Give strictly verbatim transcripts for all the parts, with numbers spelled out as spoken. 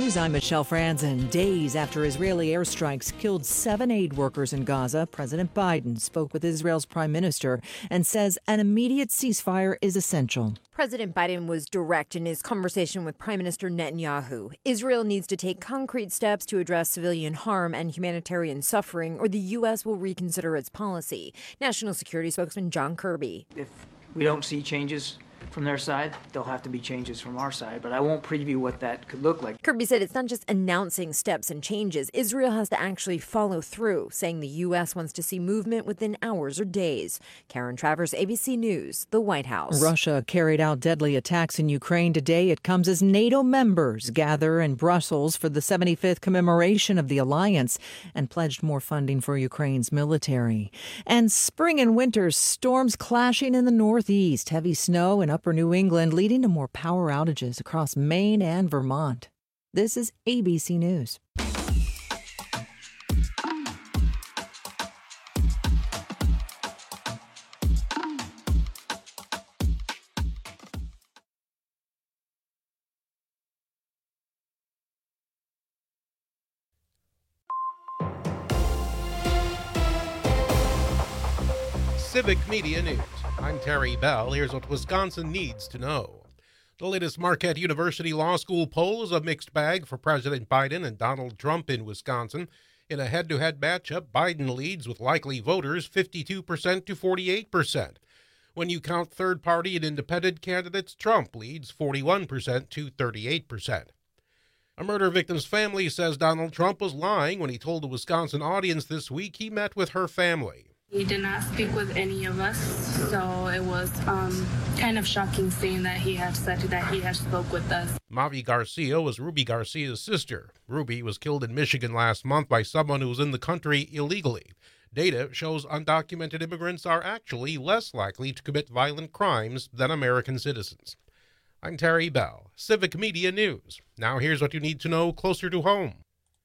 News, I'm Michelle Franzen. Days after Israeli airstrikes killed seven aid workers in Gaza, President Biden spoke with Israel's prime minister and says an immediate ceasefire is essential. President Biden was direct in his conversation with Prime Minister Netanyahu. Israel needs to take concrete steps to address civilian harm and humanitarian suffering, or the U S will reconsider its policy. National Security spokesman John Kirby. If we don't see changes from their side, there'll have to be changes from our side, but I won't preview what that could look like. Kirby said it's not just announcing steps and changes. Israel has to actually follow through, saying the U S wants to see movement within hours or days. Karen Travers, A B C News, the White House. Russia carried out deadly attacks in Ukraine today. It comes as NATO members gather in Brussels for the seventy-fifth commemoration of the alliance and pledged more funding for Ukraine's military. And spring and winter storms clashing in the Northeast. Heavy snow and upper New England, leading to more power outages across Maine and Vermont. This is A B C News. Civic Media News. I'm Terry Bell. Here's what Wisconsin needs to know. The latest Marquette University Law School poll is a mixed bag for President Biden and Donald Trump in Wisconsin. In a head-to-head matchup, Biden leads with likely voters fifty-two percent to forty-eight percent. When you count third-party and independent candidates, Trump leads forty-one percent to thirty-eight percent. A murder victim's family says Donald Trump was lying when he told a Wisconsin audience this week he met with her family. He did not speak with any of us, so it was um, kind of shocking seeing that he had said that he had spoke with us. Mavi Garcia was Ruby Garcia's sister. Ruby was killed in Michigan last month by someone who was in the country illegally. Data shows undocumented immigrants are actually less likely to commit violent crimes than American citizens. I'm Terry Bell, Civic Media News. Now here's what you need to know closer to home.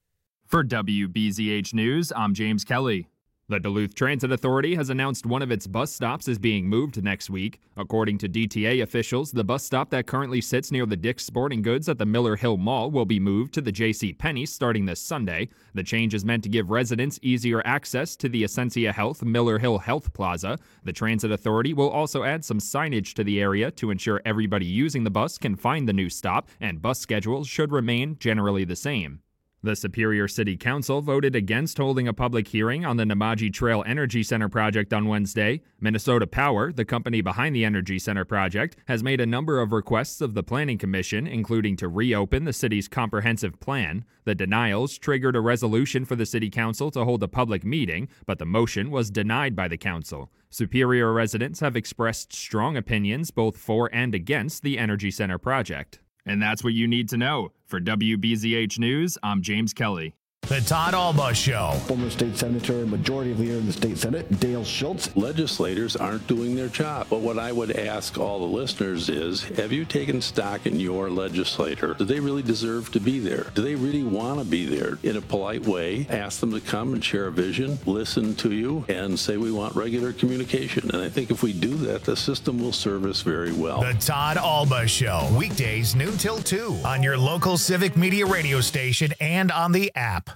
For W B Z H News, I'm James Kelly. The Duluth Transit Authority has announced one of its bus stops is being moved next week. According to D T A officials, the bus stop that currently sits near the Dick's Sporting Goods at the Miller Hill Mall will be moved to the J C. Penney starting this Sunday. The change is meant to give residents easier access to the Essentia Health Miller Hill Health Plaza. The Transit Authority will also add some signage to the area to ensure everybody using the bus can find the new stop, and bus schedules should remain generally the same. The Superior City Council voted against holding a public hearing on the Namaji Trail Energy Center project on Wednesday. Minnesota Power, the company behind the Energy Center project, has made a number of requests of the Planning Commission, including to reopen the city's comprehensive plan. The denials triggered a resolution for the City Council to hold a public meeting, but the motion was denied by the council. Superior residents have expressed strong opinions both for and against the Energy Center project. And that's what you need to know. For W B Z H News, I'm James Kelly. The Todd Alba Show. Former state senator and majority leader in the state senate, Dale Schultz. Legislators aren't doing their job. But what I would ask all the listeners is, have you taken stock in your legislator? Do they really deserve to be there? Do they really want to be there? In a polite way, ask them to come and share a vision, listen to you, and say we want regular communication. And I think if we do that, the system will serve us very well. The Todd Alba Show. Weekdays noon till two on your local Civic Media radio station and on the app.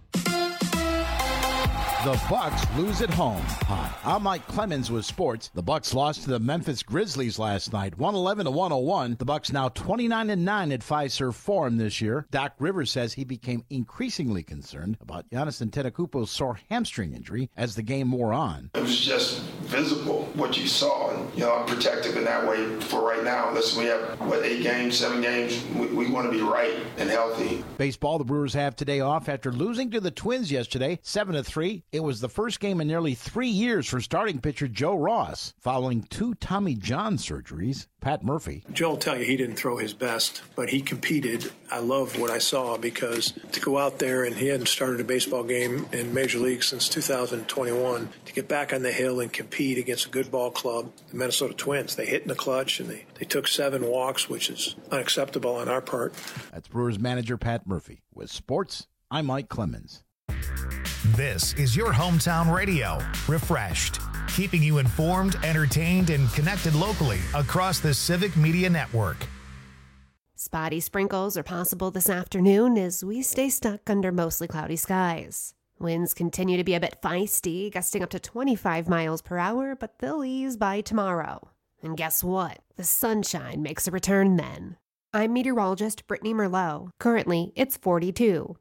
The Bucks lose at home. Hi, I'm Mike Clemens with sports. The Bucks lost to the Memphis Grizzlies last night, one eleven to one oh one. The Bucks now twenty-nine and nine at Fiserv Forum this year. Doc Rivers says he became increasingly concerned about Giannis Antetokounmpo's sore hamstring injury as the game wore on. It was just visible what you saw, and you know I'm protective in that way for right now. Listen, we have what eight games, seven games. We, we want to be right and healthy. Baseball, the Brewers have today off after losing to the Twins yesterday, seven to three. It was the first game in nearly three years for starting pitcher Joe Ross, following two Tommy John surgeries. Pat Murphy. Joe will tell you he didn't throw his best, but he competed. I love what I saw because to go out there, and he hadn't started a baseball game in Major League since two thousand twenty-one, to get back on the hill and compete against a good ball club, the Minnesota Twins. They hit in the clutch, and they, they took seven walks, which is unacceptable on our part. That's Brewers manager Pat Murphy. With sports, I'm Mike Clemens. This is your hometown radio, Refreshed, keeping you informed, entertained, and connected locally across the Civic Media Network. Spotty sprinkles are possible this afternoon as we stay stuck under mostly cloudy skies. Winds continue to be a bit feisty, gusting up to twenty-five miles per hour, but they'll ease by tomorrow. And guess what? The sunshine makes a return then. I'm meteorologist Brittany Merlot. Currently, it's forty-two.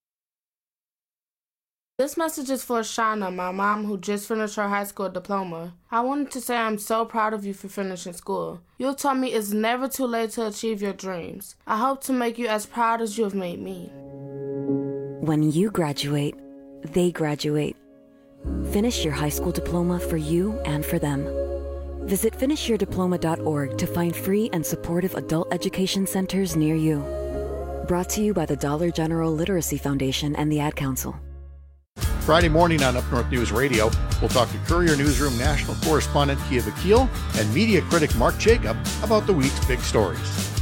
This message is for Shauna, my mom who just finished her high school diploma. I wanted to say I'm so proud of you for finishing school. You taught me it's never too late to achieve your dreams. I hope to make you as proud as you have made me. When you graduate, they graduate. Finish your high school diploma for you and for them. Visit finish your diploma dot org to find free and supportive adult education centers near you. Brought to you by the Dollar General Literacy Foundation and the Ad Council. Friday morning on Up North News Radio, we'll talk to Courier Newsroom national correspondent Kia Vakil and media critic Mark Jacob about the week's big stories.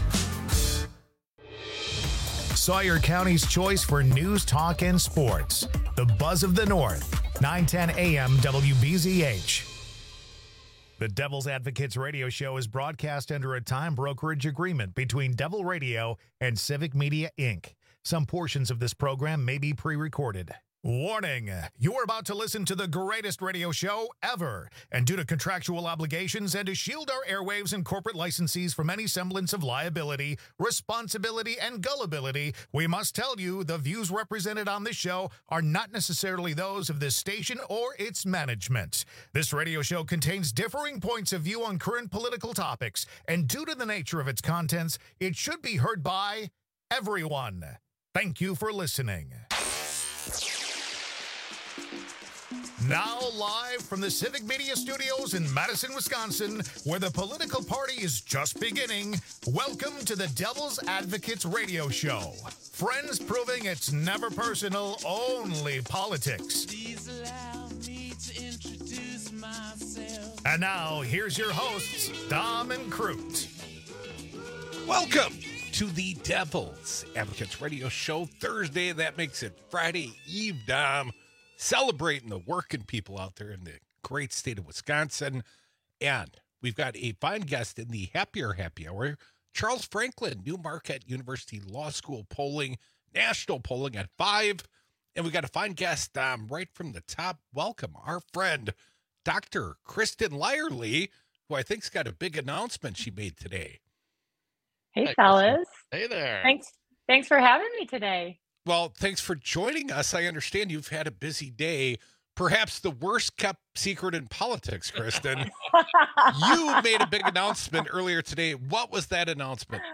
Sawyer County's choice for news, talk, and sports. The Buzz of the North, nine ten a.m. W B Z H. The Devil's Advocates radio show is broadcast under a time brokerage agreement between Devil Radio and Civic Media, Incorporated. Some portions of this program may be pre-recorded. Warning, you are about to listen to the greatest radio show ever, and due to contractual obligations and to shield our airwaves and corporate licensees from any semblance of liability, responsibility, and gullibility, we must tell you the views represented on this show are not necessarily those of this station or its management. This radio show contains differing points of view on current political topics, and due to the nature of its contents, it should be heard by everyone. Thank you for listening. Now live from the Civic Media Studios in Madison, Wisconsin, where the political party is just beginning, welcome to the Devil's Advocates radio show. Friends proving it's never personal, only politics. Please allow me to introduce myself. And now, here's your hosts, Dom and Crute. Welcome to the Devil's Advocates radio show. Thursday, that makes it Friday Eve, Dom. Celebrating the working people out there in the great state of Wisconsin. And we've got a fine guest in the Happier Happy Hour, Charles Franklin, New Marquette University Law School polling, national polling at five. And we got a fine guest um, right from the top. Welcome, our friend, Doctor Kristen Lyerly, who I think's got a big announcement she made today. Hey, Hi, fellas. Hey there. Thanks. Thanks for having me today. Well, thanks for joining us. I understand you've had a busy day, perhaps the worst kept secret in politics, Kristen. You made a big announcement earlier today. What was that announcement?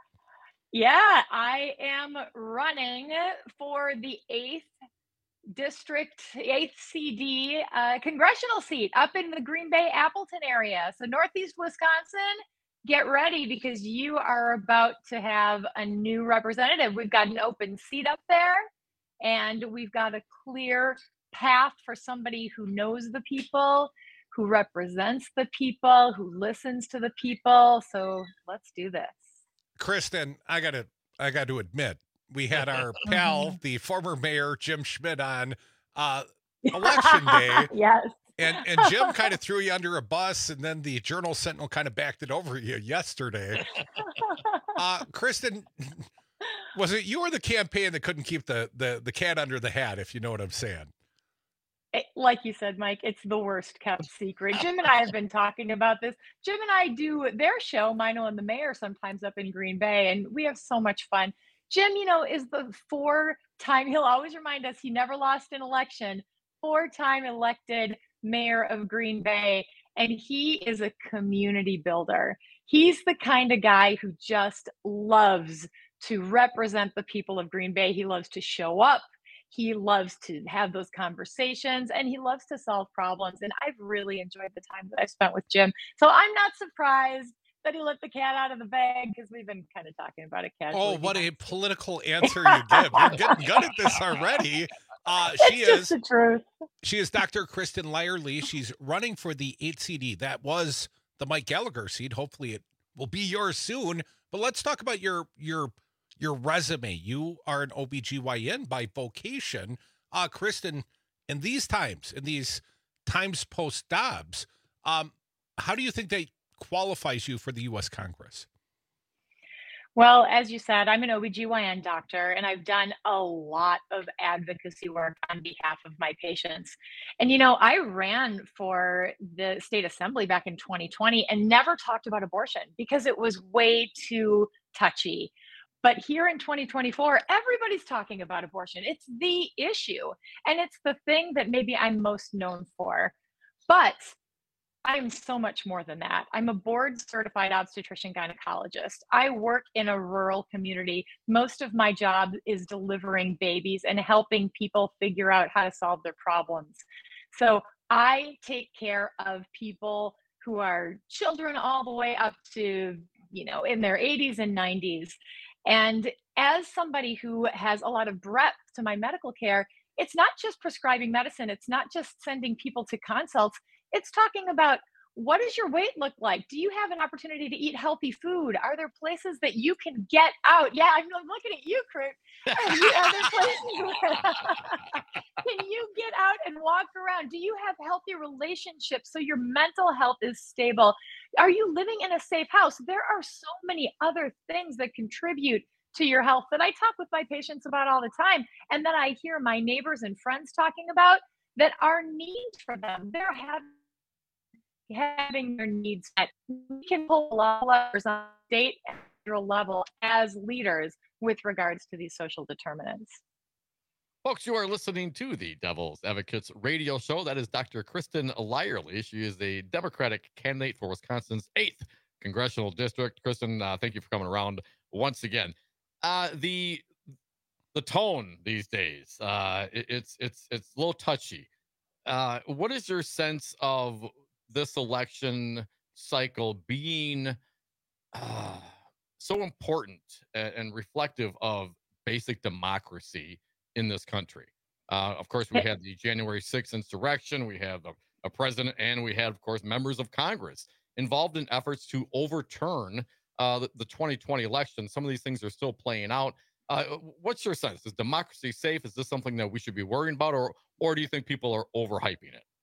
Yeah, I am running for the eighth district, eighth C D uh, congressional seat up in the Green Bay, Appleton area. So Northeast Wisconsin. Get ready because you are about to have a new representative. We've got an open seat up there, and we've got a clear path for somebody who knows the people, who represents the people, who listens to the people. So let's do this. Kristen, I gotta, I got to admit, we had our pal, the former mayor Jim Schmidt, on uh, election day. Yes. And and Jim kind of threw you under a bus, and then the Journal Sentinel kind of backed it over you yesterday. Uh, Kristen, was it you or the campaign that couldn't keep the, the, the cat under the hat, if you know what I'm saying? It, like you said, Mike, it's the worst kept secret. Jim and I have been talking about this. Jim and I do their show, Mino and the Mayor, sometimes up in Green Bay, and we have so much fun. Jim, you know, is the four-time, he'll always remind us he never lost an election, four-time elected mayor of Green Bay, and he is a community builder. He's the kind of guy who just loves to represent the people of Green Bay. He loves to show up. He loves to have those conversations, and he loves to solve problems. And I've really enjoyed the time that I've spent with Jim. So I'm not surprised that he let the cat out of the bag because we've been kind of talking about it casually. Oh, what a political answer you give. You're getting good at this already. Uh, she it's is just the truth. She is Doctor Kristen Lyerly. She's running for the eighth C D. That was the Mike Gallagher seat. Hopefully it will be yours soon. But let's talk about your your your resume. You are an O B G Y N by vocation. Uh, Kristen, in these times, in these times post-Dobbs, um, how do you think that qualifies you for the U S Congress? Well, as you said, I'm an O B G Y N doctor, and I've done a lot of advocacy work on behalf of my patients. And, you know, I ran for the state assembly back in twenty twenty and never talked about abortion because it was way too touchy. But here in twenty twenty-four, everybody's talking about abortion. It's the issue, and it's the thing that maybe I'm most known for. But I'm so much more than that. I'm a board certified obstetrician gynecologist. I work in a rural community. Most of my job is delivering babies and helping people figure out how to solve their problems. So I take care of people who are children all the way up to, you know, in their eighties and nineties. And as somebody who has a lot of breadth to my medical care, it's not just prescribing medicine. It's not just sending people to consults. It's talking about, what does your weight look like? Do you have an opportunity to eat healthy food? Are there places that you can get out? Yeah, I'm looking at you, Kurt. Are, you, are there places where can you get out and walk around? Do you have healthy relationships so your mental health is stable? Are you living in a safe house? There are so many other things that contribute to your health that I talk with my patients about all the time, and that I hear my neighbors and friends talking about that are needs for them. They're having having their needs met. We can pull a lot of levers on state and federal level as leaders with regards to these social determinants. Folks, you are listening to the Devil's Advocates radio show. That is Doctor Kristen Lyerly. She is a Democratic candidate for Wisconsin's eighth congressional district. Kristen, uh, thank you for coming around once again. Uh, the the tone these days, uh, it, it's it's it's a little touchy. Uh, what is your sense of this election cycle being uh, so important and, and reflective of basic democracy in this country? Uh, of course, we had the January sixth insurrection, we have a, a president, and we had, of course, members of Congress involved in efforts to overturn uh, the, the twenty twenty election. Some of these things are still playing out. Uh, what's your sense? Is democracy safe? Is this something that we should be worrying about, or or do you think people are overhyping it?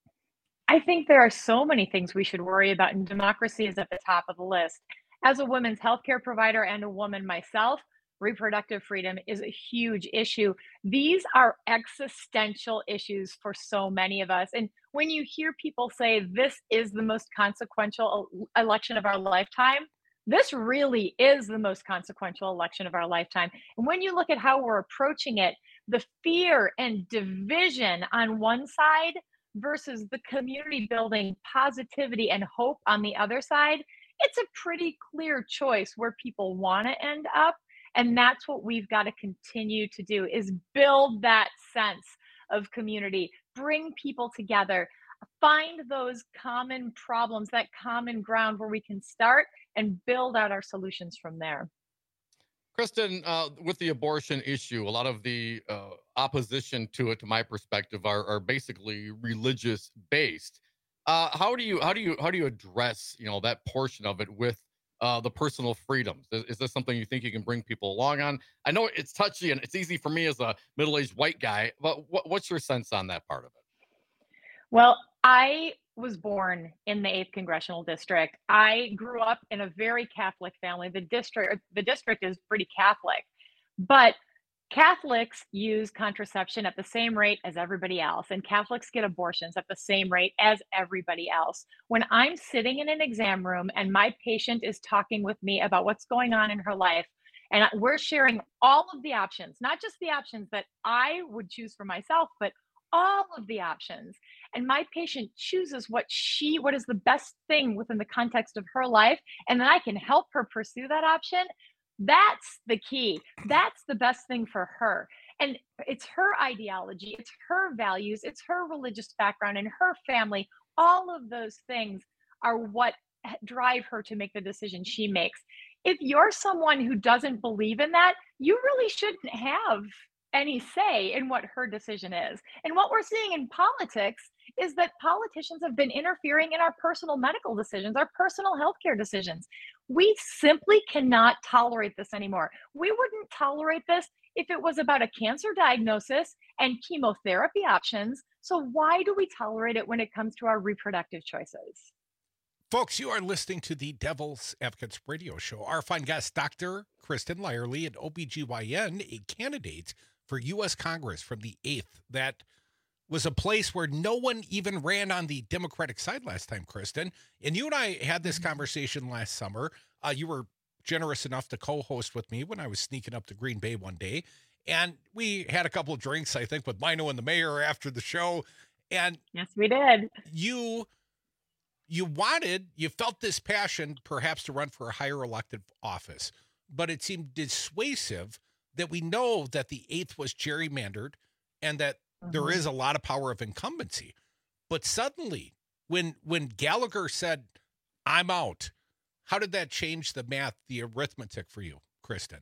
I think there are so many things we should worry about, and democracy is at the top of the list. As a women's healthcare provider and a woman myself, reproductive freedom is a huge issue. These are existential issues for so many of us. And when you hear people say this is the most consequential election of our lifetime, this really is the most consequential election of our lifetime. And when you look at how we're approaching it, the fear and division on one side versus the community building, positivity, and hope on the other side, it's a pretty clear choice where people want to end up. And that's what we've got to continue to do, is build that sense of community, bring people together, find those common problems, that common ground where we can start and build out our solutions from there. Kristen, uh, with the abortion issue, a lot of the uh, opposition to it, to my perspective, are, are basically religious based. Uh, how do you how do you how do you address you know that portion of it with uh, the personal freedoms? Is, is this something you think you can bring people along on? I know it's touchy and it's easy for me as a middle-aged white guy, but what, what's your sense on that part of it? Well, I was born in the eighth congressional district. I grew up in a very Catholic family. The district, the district is pretty Catholic, but Catholics use contraception at the same rate as everybody else, and Catholics get abortions at the same rate as everybody else. When I'm sitting in an exam room and my patient is talking with me about what's going on in her life, and we're sharing all of the options, not just the options that I would choose for myself, but all of the options. And my patient chooses what she, what is the best thing within the context of her life. And then I can help her pursue that option. That's the key. That's the best thing for her. And it's her ideology, it's her values, it's her religious background and her family. All of those things are what drive her to make the decision she makes. If you're someone who doesn't believe in that, you really shouldn't have any say in what her decision is. And what we're seeing in politics is that politicians have been interfering in our personal medical decisions, our personal healthcare decisions. We simply cannot tolerate this anymore. We wouldn't tolerate this if it was about a cancer diagnosis and chemotherapy options. So why do we tolerate it when it comes to our reproductive choices? Folks, you are listening to the Devil's Advocates radio show. Our fine guest, Doctor Kristen Lyerly, an O B G Y N, a candidate for U S Congress from the eighth. That was a place where no one even ran on the Democratic side last time, Kristen. And you and I had this conversation last summer. Uh, you were generous enough to co-host with me when I was sneaking up to Green Bay one day. And we had a couple of drinks, I think, with Mino and the mayor after the show. And yes, we did. You... You wanted, you felt this passion perhaps to run for a higher elected office, but it seemed dissuasive that we know that the eighth was gerrymandered and that mm-hmm. there is a lot of power of incumbency. But suddenly, when when Gallagher said, I'm out, how did that change the math, the arithmetic for you, Kristen?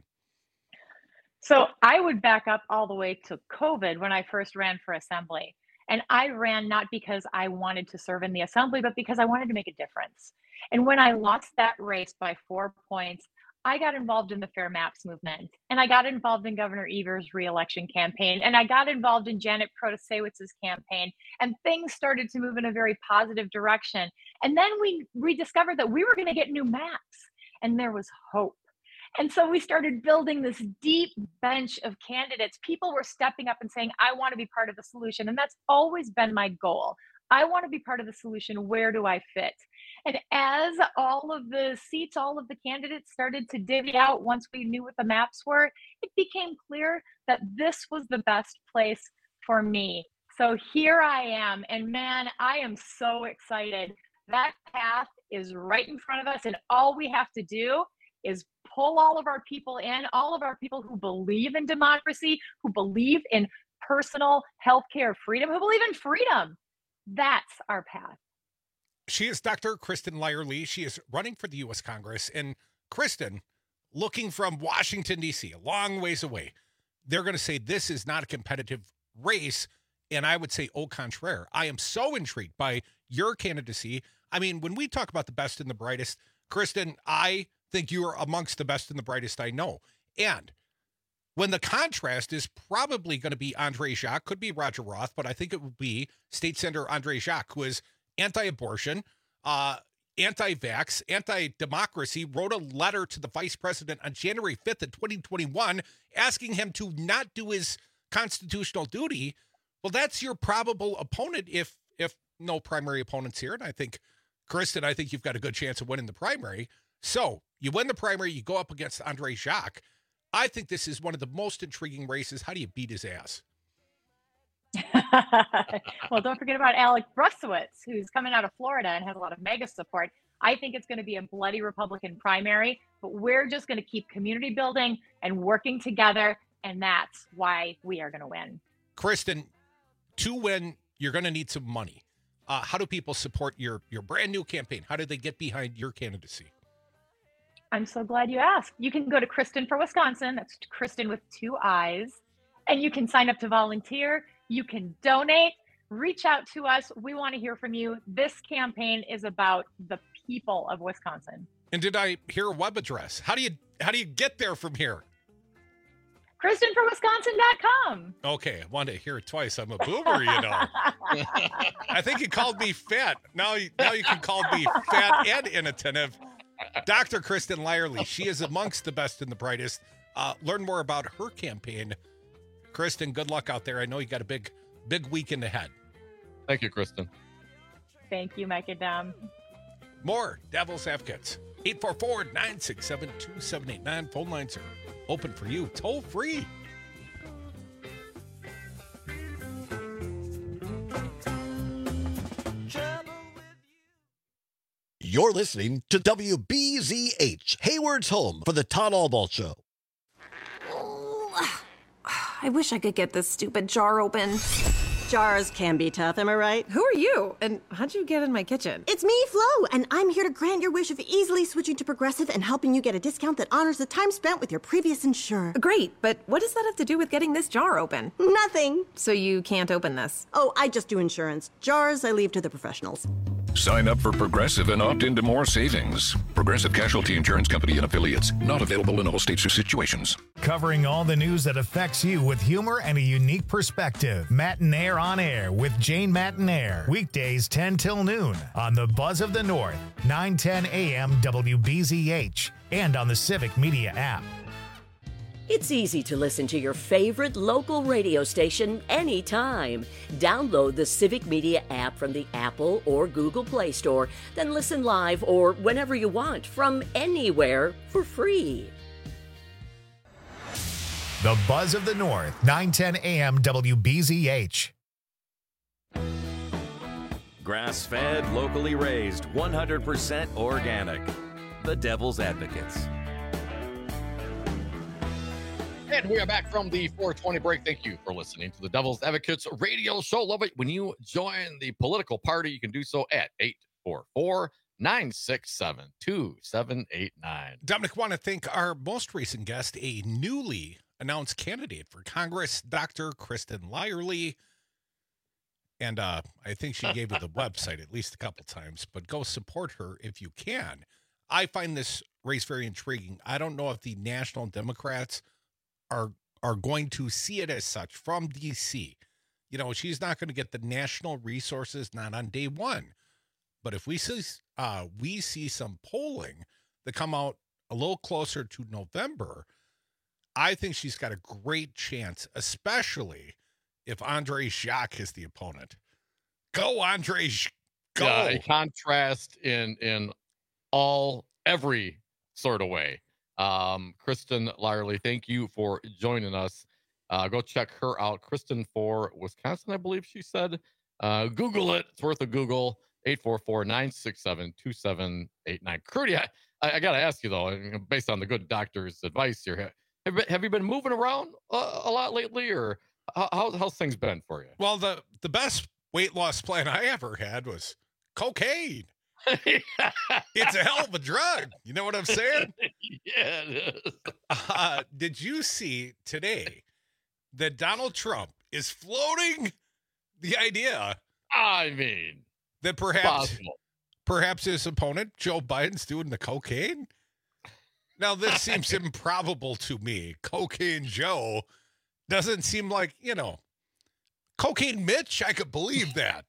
So I would back up all the way to COVID when I first ran for assembly. And I ran not because I wanted to serve in the assembly, but because I wanted to make a difference. And when I lost that race by four points, I got involved in the Fair Maps movement. And I got involved in Governor Evers' reelection campaign. And I got involved in Janet Protasewicz's campaign. And things started to move in a very positive direction. And then we rediscovered that we were going to get new maps. And there was hope. And so we started building this deep bench of candidates. People were stepping up and saying, I want to be part of the solution. And that's always been my goal. I want to be part of the solution. Where do I fit? And as all of the seats, all of the candidates started to divvy out once we knew what the maps were, it became clear that this was the best place for me. So here I am. And man, I am so excited. That path is right in front of us. And all we have to do is pull all of our people in, all of our people who believe in democracy, who believe in personal healthcare freedom, who believe in freedom. That's our path. She is Doctor Kristen Lyerly. She is running for the U S Congress. And Kristen, looking from Washington, D C, a long ways away, they're going to say this is not a competitive race. And I would say, au contraire. I am so intrigued by your candidacy. I mean, when we talk about the best and the brightest, Kristen, I think you are amongst the best and the brightest I know. And when the contrast is probably going to be Andre Jacques, could be Roger Roth, but I think it would be State Senator Andre Jacques, who is anti-abortion, uh, anti-vax, anti-democracy, wrote a letter to the vice president on January fifth of twenty twenty-one asking him to not do his constitutional duty. Well, that's your probable opponent if if no primary opponents here. And I think, Kristen, I think you've got a good chance of winning the primary. So you win the primary, you go up against Andre Jacques. I think this is one of the most intriguing races. How do you beat his ass? Well, don't forget about Alec Brussowitz, who's coming out of Florida and has a lot of mega support. I think it's going to be a bloody Republican primary, but we're just going to keep community building and working together, and that's why we are going to win. Kristen, to win, you're going to need some money. Uh, how do people support your, your brand new campaign? How do they get behind your candidacy? I'm so glad you asked. You can go to Kristen for Wisconsin. That's Kristen with two I's. And you can sign up to volunteer. You can donate. Reach out to us. We want to hear from you. This campaign is about the people of Wisconsin. And did I hear a web address? How do you how do you get there from here? Kristen for Wisconsin dot com. Okay, I wanted to hear it twice. I'm a boomer, you know. I think you called me fat. Now, you, now you can call me fat and inattentive. Doctor Kristen Lyerly, she is amongst the best and the brightest. Uh, learn more about her campaign. Kristen, good luck out there. I know you got a big, big weekend ahead. Thank you, Kristen. Thank you, Mike and Dom. More Devil's Advocates. eight four four, nine six seven, two seven eight nine. Phone lines are open for you. Toll free. You're listening to W B Z H, Hayward's home for the Todd Albaugh Show. Oh, I wish I could get this stupid jar open. Jars can be tough, am I right? Who are you? And how'd you get in my kitchen? It's me, Flo, and I'm here to grant your wish of easily switching to Progressive and helping you get a discount that honors the time spent with your previous insurer. Great, but what does that have to do with getting this jar open? Nothing. So you can't open this? Oh, I just do insurance. Jars I leave to the professionals. Sign up for Progressive and opt into more savings. Progressive Casualty Insurance Company and Affiliates. Not available in all states or situations. Covering all the news that affects you with humor and a unique perspective. Matinaire on Air with Jane Matinaire. Weekdays ten till noon on the Buzz of the North, nine ten a.m. W B Z H, and on the Civic Media app. It's easy to listen to your favorite local radio station anytime. Download the Civic Media app from the Apple or Google Play Store, then listen live or whenever you want from anywhere for free. The Buzz of the North, nine ten a.m. W B Z H. Grass-fed, locally raised, one hundred percent organic. The Devil's Advocates. And we are back from the four twenty break. Thank you for listening to the Devil's Advocates radio show. Love it when you join the political party. You can do so at eight four four, nine six seven, two seven eight nine. Dominic, want to thank our most recent guest, a newly announced candidate for Congress, Doctor Kristen Lyerly. And uh, I think she gave you the website at least a couple times, but go support her if you can. I find this race very intriguing. I don't know if the National Democrats are are going to see it as such from D C. You know, she's not going to get the national resources, not on day one. But if we see uh, we see some polling that come out a little closer to November, I think she's got a great chance, especially if Andre Jacques is the opponent. Go, Andre, go! Yeah, a contrast in in all every sort of way. Um, Kristen Lyerly, thank you for joining us. Uh, go check her out. Kristen for Wisconsin, I believe she said. Uh, Google it. It's worth a Google. eight four four, nine six seven, two seven eight nine. Crudy, I, I got to ask you, though, based on the good doctor's advice here, have, have you been moving around a, a lot lately, or how, how, how's things been for you? Well, the, the best weight loss plan I ever had was cocaine. It's a hell of a drug. You know what I'm saying? Yeah, it is. Uh, did you see today that Donald Trump is floating the idea? I mean, that perhaps possible. perhaps his opponent, Joe Biden's doing the cocaine? Now, this seems improbable to me. Cocaine Joe doesn't seem like, you know, Cocaine Mitch, I could believe that.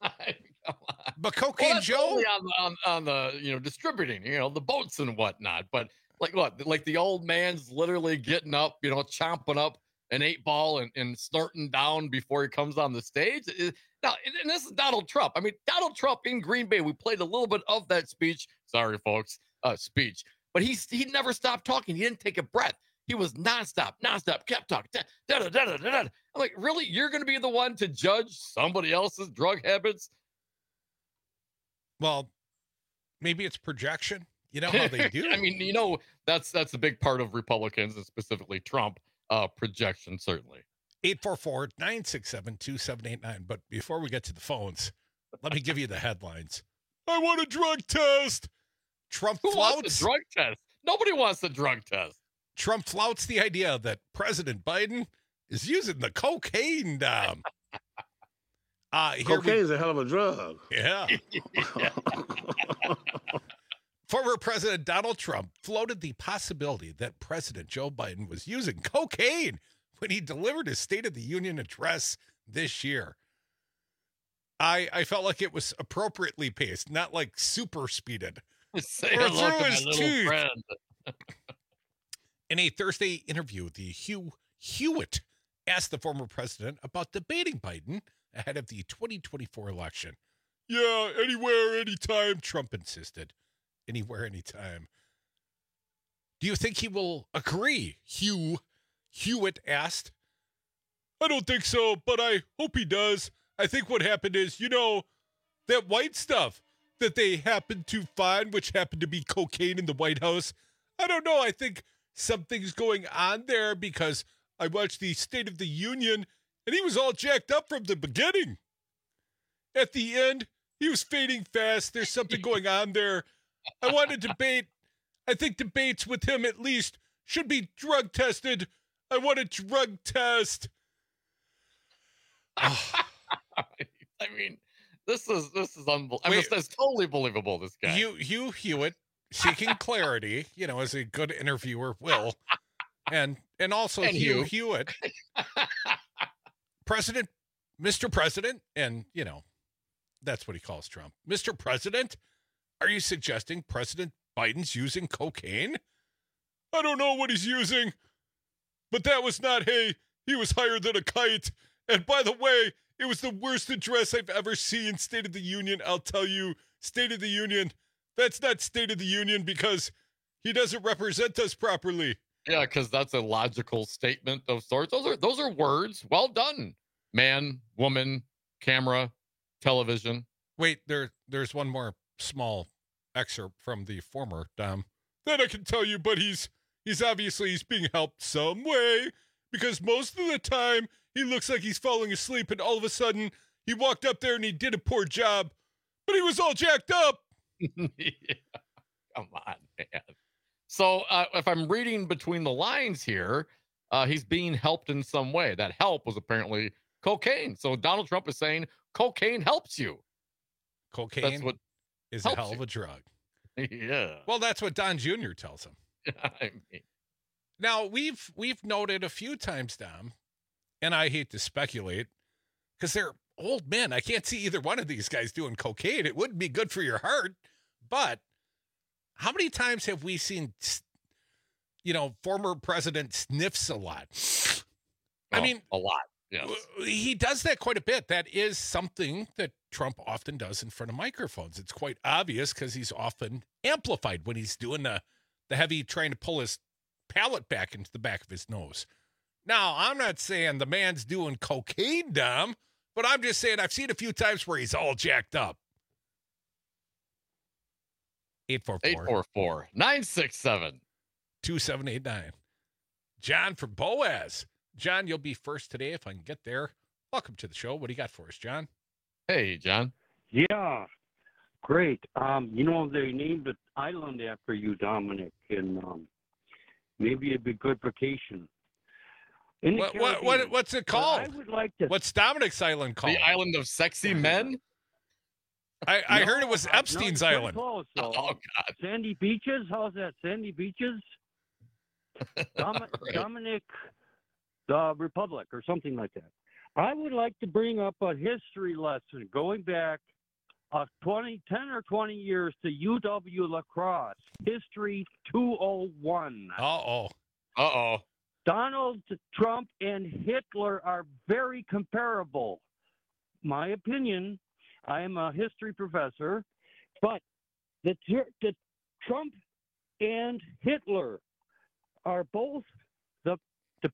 But Cocaine well, Joe only on, on on the you know distributing, you know, the boats and whatnot. But like what, like the old man's literally getting up, you know, chomping up an eight ball and, and snorting down before he comes on the stage. Now, and this is Donald Trump. I mean, Donald Trump in Green Bay. We played a little bit of that speech. Sorry, folks, uh, speech. But he's he never stopped talking. He didn't take a breath. He was nonstop, nonstop, kept talking. Da, da, da, da, da, da. I'm like, really? You're going to be the one to judge somebody else's drug habits? Well, maybe it's projection. You know how they do. I mean, you know, that's that's a big part of Republicans, and specifically Trump, uh, projection, certainly. eight four four, nine six seven, two seven eight nine. But before we get to the phones, let me give you the headlines. I want a drug test. Trump Who flouts wants a drug test? Nobody wants a drug test. Trump flouts the idea that President Biden is using the cocaine dam. Uh, Cocaine's we... a hell of a drug. Yeah. Former President Donald Trump floated the possibility that President Joe Biden was using cocaine when he delivered his State of the Union address this year. I I felt like it was appropriately paced, not like super speeded. Say hello to my little teeth. friend. In a Thursday interview, the Hugh Hewitt asked the former president about debating Biden ahead of the twenty twenty-four election. Yeah, anywhere, anytime, Trump insisted. Anywhere, anytime. Do you think he will agree? Hugh Hewitt asked. I don't think so, but I hope he does. I think what happened is, you know, that white stuff that they happened to find, which happened to be cocaine in the White House. I don't know. I think something's going on there because I watched the State of the Union and he was all jacked up from the beginning. At the end, he was fading fast. There's something going on there. I want to debate. I think debates with him at least should be drug tested. I want a drug test. I mean, This is this is unbelievable. I mean, that's totally believable. This guy, Hugh, Hugh Hewitt, seeking clarity, you know, as a good interviewer will, and and also And Hugh Hugh. Hewitt, President, Mister President, and you know, that's what he calls Trump, Mister President. Are you suggesting President Biden's using cocaine? I don't know what he's using, but that was not. Hey, he was higher than a kite. And by the way, it was the worst address I've ever seen. State of the Union, I'll tell you. State of the Union. That's not State of the Union because he doesn't represent us properly. yeah, because that's a logical statement of sorts. Those are those are words. Well done, man, woman, camera, television. Wait, there, there's one more small excerpt from the former Dom. That I can tell you, but he's he's obviously he's being helped some way because most of the time he looks like he's falling asleep, and all of a sudden he walked up there and he did a poor job, but he was all jacked up. Yeah. Come on, man. So uh, if I'm reading between the lines here, uh, he's being helped in some way. That help was apparently cocaine. So Donald Trump is saying cocaine helps you. Cocaine That's what is a helps hell of you. a drug. Yeah. Well, that's what Don Junior tells him. I mean, Now, we've we've noted a few times, Dom, and I hate to speculate, because they're old men. I can't see either one of these guys doing cocaine. It wouldn't be good for your heart. But how many times have we seen, you know, former president sniffs a lot? I oh, mean, a lot. Yes. he does that quite a bit. That is something that Trump often does in front of microphones. It's quite obvious because he's often amplified when he's doing the, the heavy, trying to pull his palate back into the back of his nose. Now, I'm not saying the man's doing cocaine, Dom, but I'm just saying I've seen a few times where he's all jacked up. eight four four eight four four, nine six seven, two seven eight nine. John from Boaz. John, you'll be first today if I can get there. Welcome to the show. What do you got for us, John? Hey, John. Yeah, great. Um, you know, they named an island after you, Dominic, and um, maybe it'd be good vacation. In the What, what, what, Caribbean. what's it But called? I would like to. What's Dominic's island called? The island of sexy men? I, I No, heard it was uh, no, Epstein's it's pretty island. Close, though. Oh, God. Sandy Beaches? How's that? Sandy Beaches? Dom- Right. Dominic, the Republic, or something like that. I would like to bring up a history lesson going back uh, twenty, ten or twenty years to U W La Crosse, History two oh one. Uh-oh. Uh-oh. Donald Trump and Hitler are very comparable. My opinion, I am a history professor, but the, the Trump and Hitler are both the the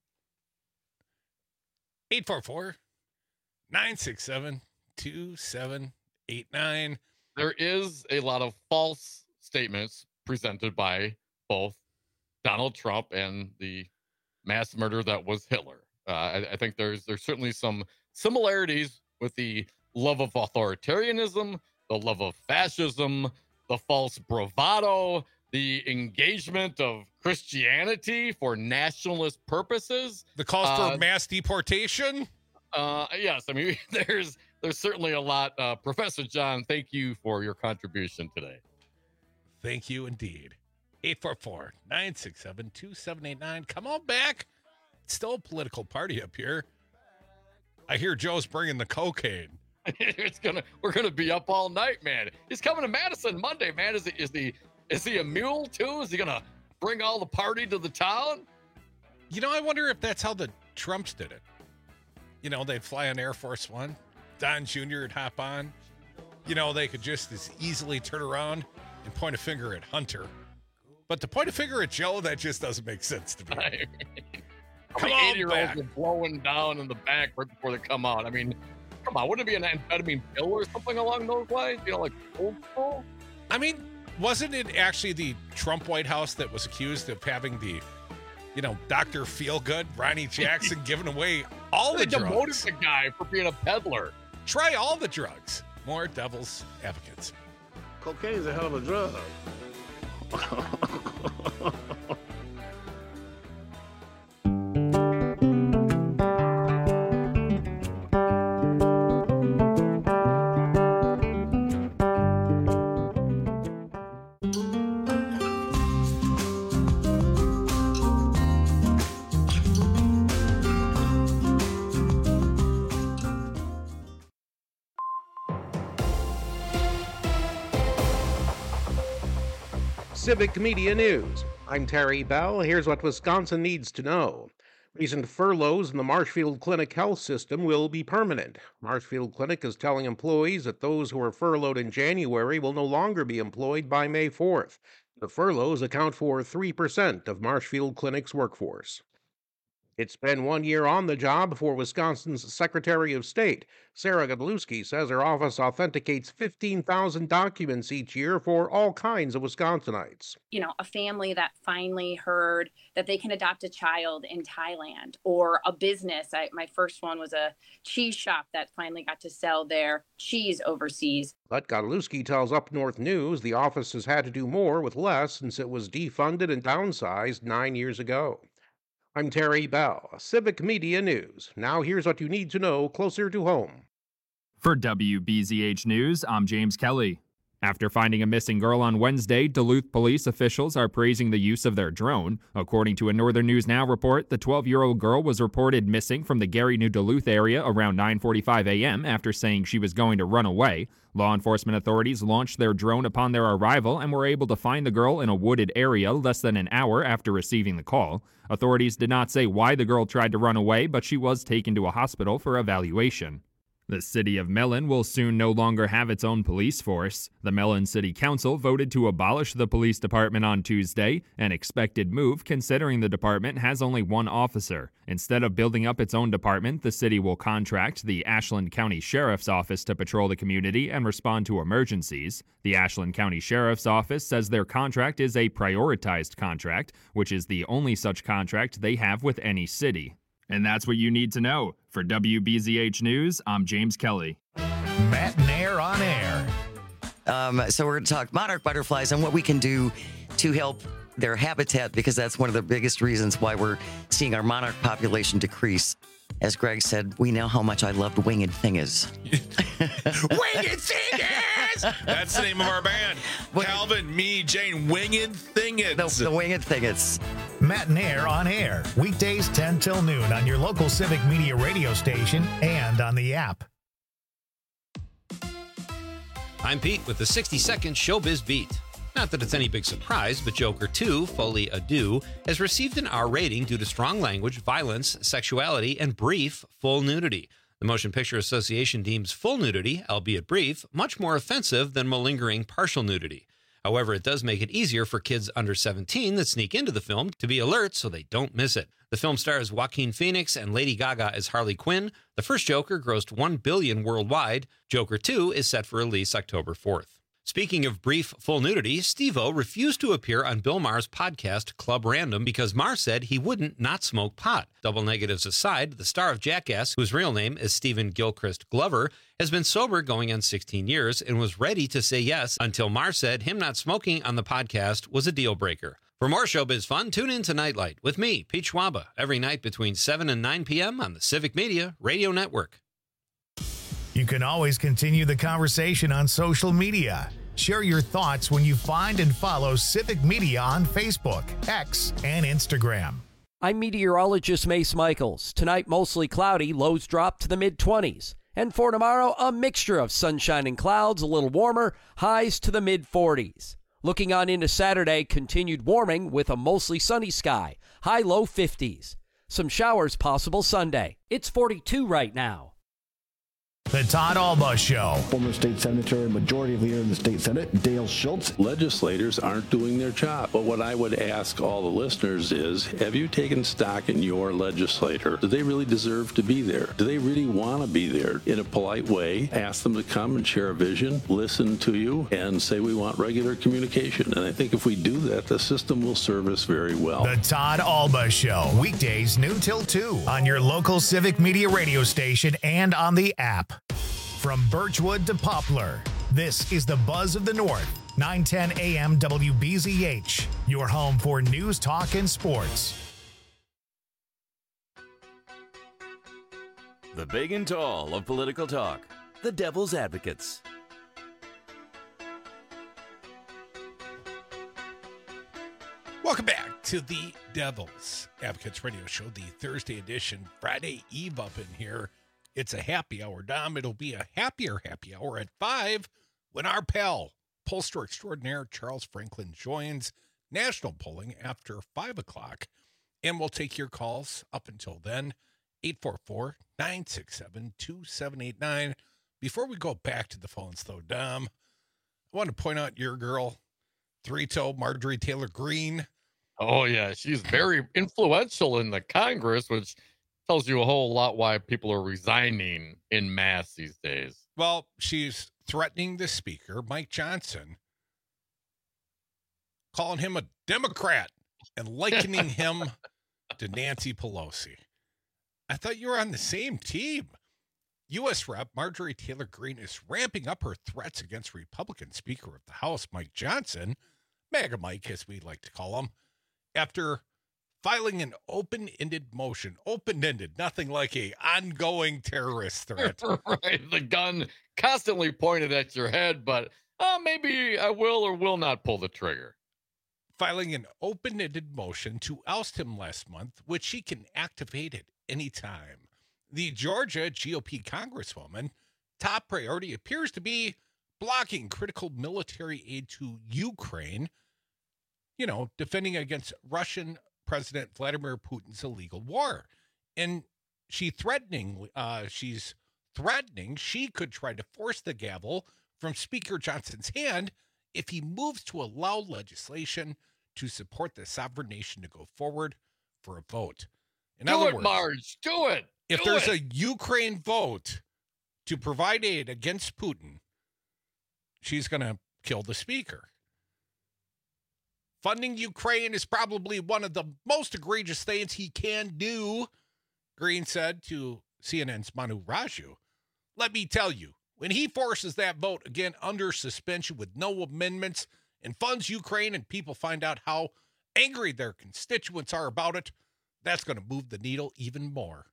eight four four, nine six seven, two seven eight nine. There is a lot of false statements presented by both Donald Trump and the mass murder that was Hitler. Uh, I, I think there's there's certainly some similarities with the love of authoritarianism, the love of fascism, the false bravado, the engagement of Christianity for nationalist purposes. The calls Uh, for mass deportation? Uh, yes, I mean, there's there's certainly a lot. Uh, Professor John, thank you for your contribution today. Thank you indeed. eight four four, nine six seven, two seven eight nine. Come on back. It's still a political party up here. I hear Joe's bringing the cocaine. it's gonna we're gonna be up all night, man. He's coming to Madison Monday, man. Is he is he is he a mule too? Is he gonna bring all the party to the town? You know, I wonder if that's how the Trumps did it. You know, they'd fly on Air Force One. Don Junior would hop on. You know, they could just as easily turn around and point a finger at Hunter. But to point a finger at Joe, that just doesn't make sense to me. Come on eighty-year-olds back. are blowing down in the back right before they come out. I mean, come on, wouldn't it be an amphetamine pill or something along those lines? You know, like old school? I mean, wasn't it actually the Trump White House that was accused of having the, you know, Doctor Feelgood, Ronnie Jackson, giving away all the They demoted drugs? the guy for being a peddler. Try all the drugs. More Devil's Advocates. Cocaine's a hell of a drug. Civic Media News. I'm Terry Bell. Here's what Wisconsin needs to know. Recent furloughs in the Marshfield Clinic health system will be permanent. Marshfield Clinic is telling employees that those who were furloughed in January will no longer be employed by May fourth. The furloughs account for three percent of Marshfield Clinic's workforce. It's been one year on the job for Wisconsin's Secretary of State. Sarah Godlewski says her office authenticates fifteen thousand documents each year for all kinds of Wisconsinites. You know, a family that finally heard that they can adopt a child in Thailand, or a business. I, my first one was a cheese shop that finally got to sell their cheese overseas. But Godlewski tells Up North News the office has had to do more with less since it was defunded and downsized nine years ago. I'm Terry Bell, Civic Media News. Now here's what you need to know closer to home. For W B Z H News, I'm James Kelly. After finding a missing girl on Wednesday, Duluth police officials are praising the use of their drone. According to a Northern News Now report, the twelve-year-old girl was reported missing from the Gary, New Duluth area around nine forty-five a.m. after saying she was going to run away. Law enforcement authorities launched their drone upon their arrival and were able to find the girl in a wooded area less than an hour after receiving the call. Authorities did not say why the girl tried to run away, but she was taken to a hospital for evaluation. The city of Mellon will soon no longer have its own police force. The Mellon City Council voted to abolish the police department on Tuesday, an expected move considering the department has only one officer. Instead of building up its own department, the city will contract the Ashland County Sheriff's Office to patrol the community and respond to emergencies. The Ashland County Sheriff's Office says their contract is a prioritized contract, which is the only such contract they have with any city. And that's what you need to know. For W B Z H News, I'm James Kelly. Matt Nair on air. Um, so we're going to talk monarch butterflies and what we can do to help their habitat, because that's one of the biggest reasons why we're seeing our monarch population decrease. As Greg said, we know how much I loved Winged Thingers. Winged Thingers! That's the name of our band. Calvin, me, Jane, Winged Thingers. The, the Winged Thingers. Matt Nair on air. Weekdays ten till noon on your local Civic Media radio station and on the app. I'm Pete with the sixty second Showbiz Beat. Not that it's any big surprise, but Joker two, Folie à Deux, has received an R rating due to strong language, violence, sexuality, and brief full nudity. The Motion Picture Association deems full nudity, albeit brief, much more offensive than malingering partial nudity. However, it does make it easier for kids under seventeen that sneak into the film to be alert so they don't miss it. The film stars Joaquin Phoenix and Lady Gaga as Harley Quinn. The first Joker grossed one billion dollars worldwide. Joker two is set for release October fourth. Speaking of brief full nudity, Steve-O refused to appear on Bill Maher's podcast Club Random because Maher said he wouldn't not smoke pot. Double negatives aside, the star of Jackass, whose real name is Stephen Gilchrist Glover, has been sober going on sixteen years and was ready to say yes until Maher said him not smoking on the podcast was a deal breaker. For more showbiz fun, tune in to Nightlight with me, Pete Schwaba, every night between seven and nine p.m. on the Civic Media Radio Network. You can always continue the conversation on social media. Share your thoughts when you find and follow Civic Media on Facebook, X, and Instagram. I'm meteorologist Mace Michaels. Tonight, mostly cloudy, lows drop to the mid twenties. And for tomorrow, a mixture of sunshine and clouds, a little warmer, highs to the mid forties. Looking on into Saturday, continued warming with a mostly sunny sky, high low fifties. Some showers possible Sunday. It's forty-two right now. The Todd Alba Show. Former state senator, majority leader in the state Senate, Dale Schultz. Legislators aren't doing their job. But what I would ask all the listeners is, have you taken stock in your legislator? Do they really deserve to be there? Do they really want to be there? In a polite way, ask them to come and share a vision, listen to you, and say we want regular communication. And I think if we do that, the system will serve us very well. The Todd Alba Show. Weekdays noon till two on your local Civic Media radio station and on the app. From Birchwood to Poplar, this is the Buzz of the North, nine ten a.m. W B Z H, your home for news, talk, and sports. The big and tall of political talk, the Devil's Advocates. Welcome back to the Devil's Advocates Radio Show, the Thursday edition, Friday Eve up in here. It's a happy hour, Dom. It'll be a happier happy hour at five when our pal, pollster extraordinaire Charles Franklin joins. national polling after five o'clock. And we'll take your calls up until then. eight four four, nine six seven, two seven eight nine. Before we go back to the phones, though, Dom, I want to point out your girl, three-toe Marjorie Taylor Greene. Oh, yeah. She's very influential in the Congress, which tells you a whole lot why people are resigning in mass these days. Well, she's threatening the speaker, Mike Johnson, calling him a Democrat and likening him to Nancy Pelosi. I thought you were on the same team. U S Rep Marjorie Taylor Greene is ramping up her threats against Republican Speaker of the House, Mike Johnson, MAGA Mike, as we like to call him, after filing an open-ended motion. Open-ended, nothing like a ongoing terrorist threat. Right, the gun constantly pointed at your head, but uh, maybe I will or will not pull the trigger. Filing an open-ended motion to oust him last month, which she can activate at any time. The Georgia G O P Congresswoman, top priority appears to be blocking critical military aid to Ukraine, you know, defending against Russian President Vladimir Putin's illegal war. And she threatening, uh, she's threatening she could try to force the gavel from Speaker Johnson's hand if he moves to allow legislation to support the sovereign nation to go forward for a vote. In do other it, words, Marge. Do it. If do there's it. a Ukraine vote to provide aid against Putin, she's going to kill the speaker. Funding Ukraine is probably one of the most egregious things he can do, Greene said to C N N's Manu Raju. Let me tell you, when he forces that vote again under suspension with no amendments and funds Ukraine and people find out how angry their constituents are about it, that's going to move the needle even more.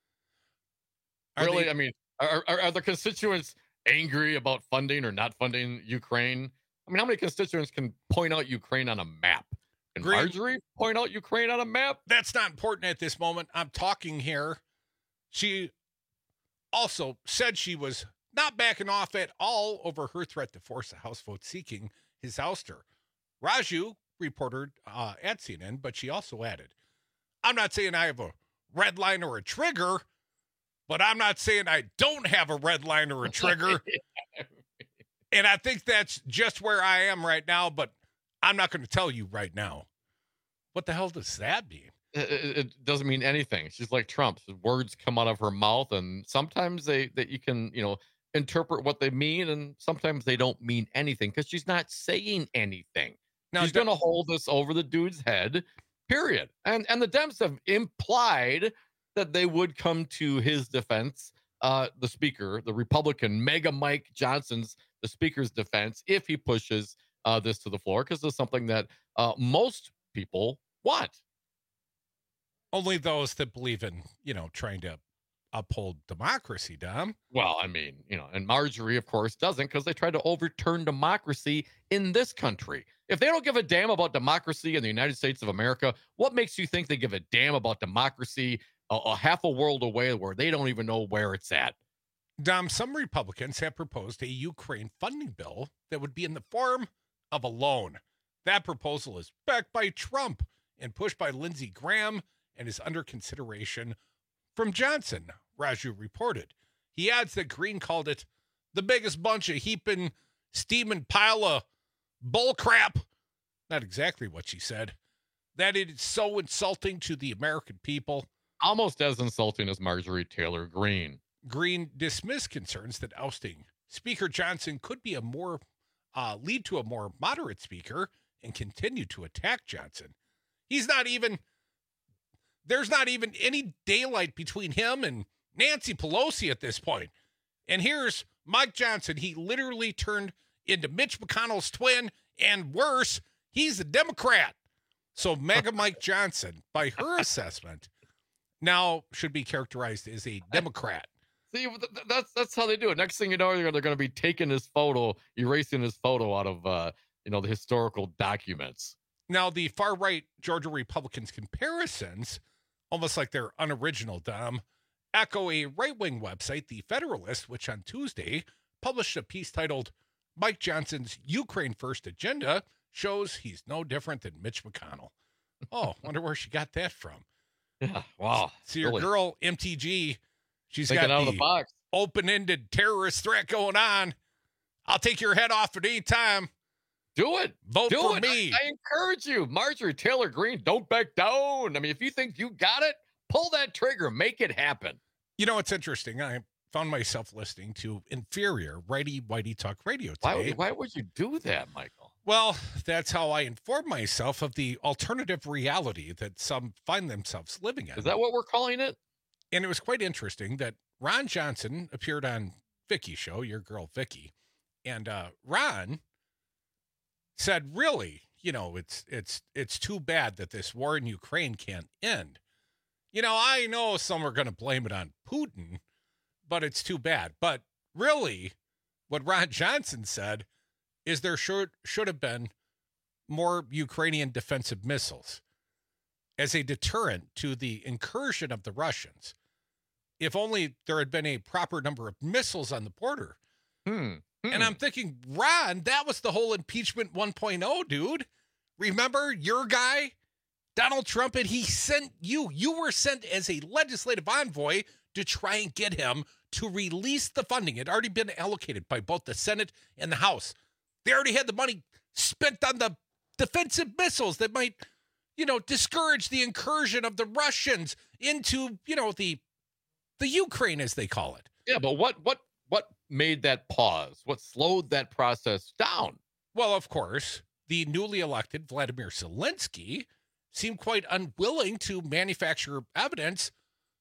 Are really? they- I mean, are, are, are the constituents angry about funding or not funding Ukraine? I mean, how many constituents can point out Ukraine on a map? Can Green- Marjorie point out Ukraine on a map? That's not important at this moment. I'm talking here. She also said she was not backing off at all over her threat to force a House vote seeking his ouster. Raju reported uh, at C N N, but she also added, I'm not saying I have a red line or a trigger, but I'm not saying I don't have a red line or a trigger. And I think that's just where I am right now, but I'm not going to tell you right now. What the hell does that mean? It, it doesn't mean anything. She's like Trump. Words come out of her mouth, and sometimes they that you can, you know, interpret what they mean, and sometimes they don't mean anything because she's not saying anything. Now, she's don't- going to hold this over the dude's head, period. And and the Dems have implied that they would come to his defense, uh, the speaker, the Republican Mega Mike Johnson's, the speaker's defense, if he pushes uh, this to the floor, because it's something that uh, most people want. Only those that believe in, you know, trying to uphold democracy, Dom. Well, I mean, you know, and Marjorie, of course, doesn't because they tried to overturn democracy in this country. If they don't give a damn about democracy in the United States of America, what makes you think they give a damn about democracy a, a half a world away where they don't even know where it's at? Dom, some Republicans have proposed a Ukraine funding bill that would be in the form of a loan. That proposal is backed by Trump and pushed by Lindsey Graham and is under consideration from Johnson, Raju reported. He adds that Greene called it the biggest bunch of heaping, steaming pile of bull crap. Not exactly what she said. That it is so insulting to the American people. Almost as insulting as Marjorie Taylor Greene. Greene dismissed concerns that ousting Speaker Johnson could be a more uh, lead to a more moderate speaker and continue to attack Johnson. He's not even, there's not even any daylight between him and Nancy Pelosi at this point. And here's Mike Johnson. He literally turned into Mitch McConnell's twin, and worse, he's a Democrat. So Mega Mike Johnson, by her assessment, now should be characterized as a Democrat. See, th- th- that's that's how they do it. Next thing you know, they're, they're going to be taking his photo, erasing his photo out of, uh, you know, the historical documents. Now, the far-right Georgia Republicans' comparisons, almost like they're unoriginal, Dom, echo a right-wing website, The Federalist, which on Tuesday published a piece titled Mike Johnson's Ukraine First Agenda shows he's no different than Mitch McConnell. Oh, wonder where she got that from. Yeah, wow. So your Really? girl, M T G, she's Thinking got out of the, the box. open-ended terrorist threat going on. I'll take your head off at any time. Do it. Vote Do for it. me. I, I encourage you. Marjorie Taylor Greene, don't back down. I mean, if you think you got it, pull that trigger. Make it happen. You know, it's interesting. I found myself listening to inferior righty whitey talk radio Why, today. would- why would you do that, Michael? Well, that's how I inform myself of the alternative reality that some find themselves living in. Is that what we're calling it? And it was quite interesting that Ron Johnson appeared on Vicky's show, your girl Vicky, and uh, Ron said, "Really, you know, it's it's it's too bad that this war in Ukraine can't end. You know, I know some are going to blame it on Putin, but it's too bad. But really, what Ron Johnson said is there should should have been more Ukrainian defensive missiles as a deterrent to the incursion of the Russians. If only there had been a proper number of missiles on the border." Hmm. Hmm. And I'm thinking, Ron, that was the whole impeachment one point oh, dude. Remember your guy, Donald Trump, and he sent you. You were sent as a legislative envoy to try and get him to release the funding. It had already been allocated by both the Senate and the House. They already had the money spent on the defensive missiles that might, you know, discourage the incursion of the Russians into, you know, the the Ukraine, as they call it. Yeah, but what what what made that pause? What slowed that process down? Well, of course, the newly elected Vladimir Zelensky seemed quite unwilling to manufacture evidence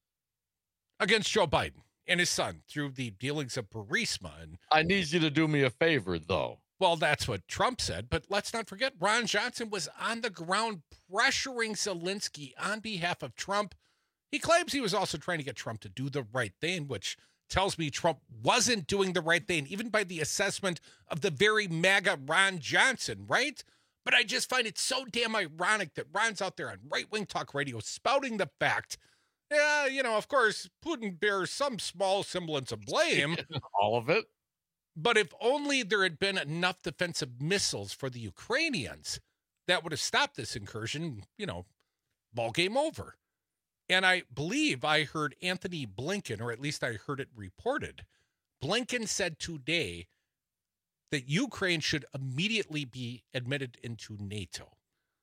against Joe Biden and his son through the dealings of Burisma. And I need you to do me a favor, though. Well, that's what Trump said. But let's not forget, Ron Johnson was on the ground pressuring Zelensky on behalf of Trump. He claims he was also trying to get Trump to do the right thing, which tells me Trump wasn't doing the right thing, even by the assessment of the very MAGA Ron Johnson, right? But I just find it so damn ironic that Ron's out there on right-wing talk radio spouting the fact, yeah, you know, of course, Putin bears some small semblance of blame. All of it. But if only there had been enough defensive missiles for the Ukrainians, that would have stopped this incursion, you know, ball game over. And I believe I heard Anthony Blinken, or at least I heard it reported. Blinken said today that Ukraine should immediately be admitted into NATO,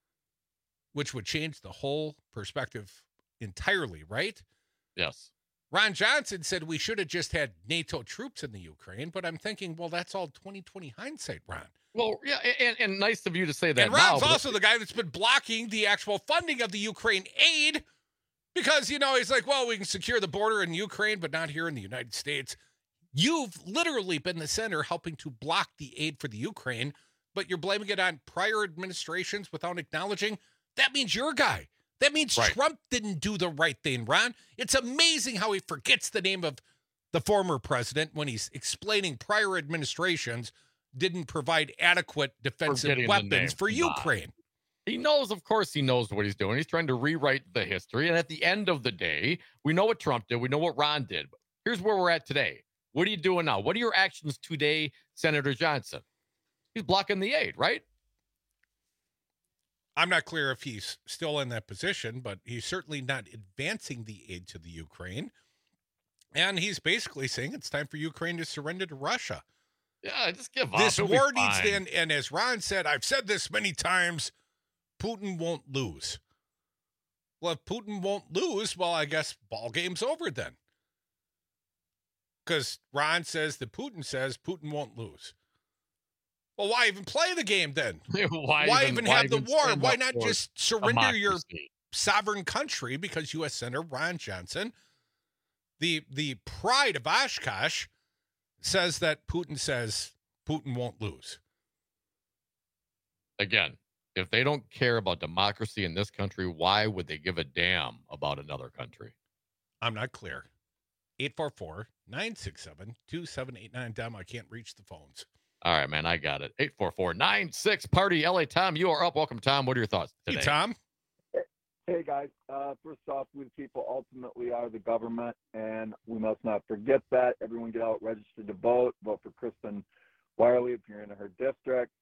which would change the whole perspective entirely, right? Yes. Ron Johnson said we should have just had NATO troops in the Ukraine, but I'm thinking, well, that's all twenty twenty hindsight, Ron. Well, yeah, and, and nice of you to say that. And Ron's now, also the guy that's been blocking the actual funding of the Ukraine aid because, you know, he's like, well, we can secure the border in Ukraine, but not here in the United States. You've literally been the center helping to block the aid for the Ukraine, but you're blaming it on prior administrations without acknowledging that means your guy. That means right. Trump didn't do the right thing, Ron. It's amazing how he forgets the name of the former president when he's explaining prior administrations didn't provide adequate defensive Forgetting the weapons name. for Come Ukraine. on. He knows, of course, he knows what he's doing. He's trying to rewrite the history. And at the end of the day, we know what Trump did. We know what Ron did. But here's where we're at today. What are you doing now? What are your actions today, Senator Johnson? He's blocking the aid, right? I'm not clear if he's still in that position, but he's certainly not advancing the aid to the Ukraine. And he's basically saying it's time for Ukraine to surrender to Russia. Yeah, just give up. This It'll war be needs fine. to end. And as Ron said, I've said this many times, Putin won't lose. Well, if Putin won't lose, well, I guess ball game's over then. Because Ron says that Putin says Putin won't lose. Well, why even play the game then? why, why even, even why have the even war? stand Why up not for just surrender your democracy? sovereign country? Because U S Senator Ron Johnson, the the pride of Oshkosh, says that Putin says Putin won't lose. Again, if they don't care about democracy in this country, why would they give a damn about another country? I'm not clear. eight four four, nine six seven, two seven eight nine. Dom, I can't reach the phones. All right, man, I got it. eight four four nine six party L A. Tom, you are up. Welcome, Tom. What are your thoughts today? Hey, Tom. Hey, guys. Uh, first off, we the people ultimately are the government, and we must not forget that. Everyone get out, register to vote. Vote for Kristen Wiley if you're in her district.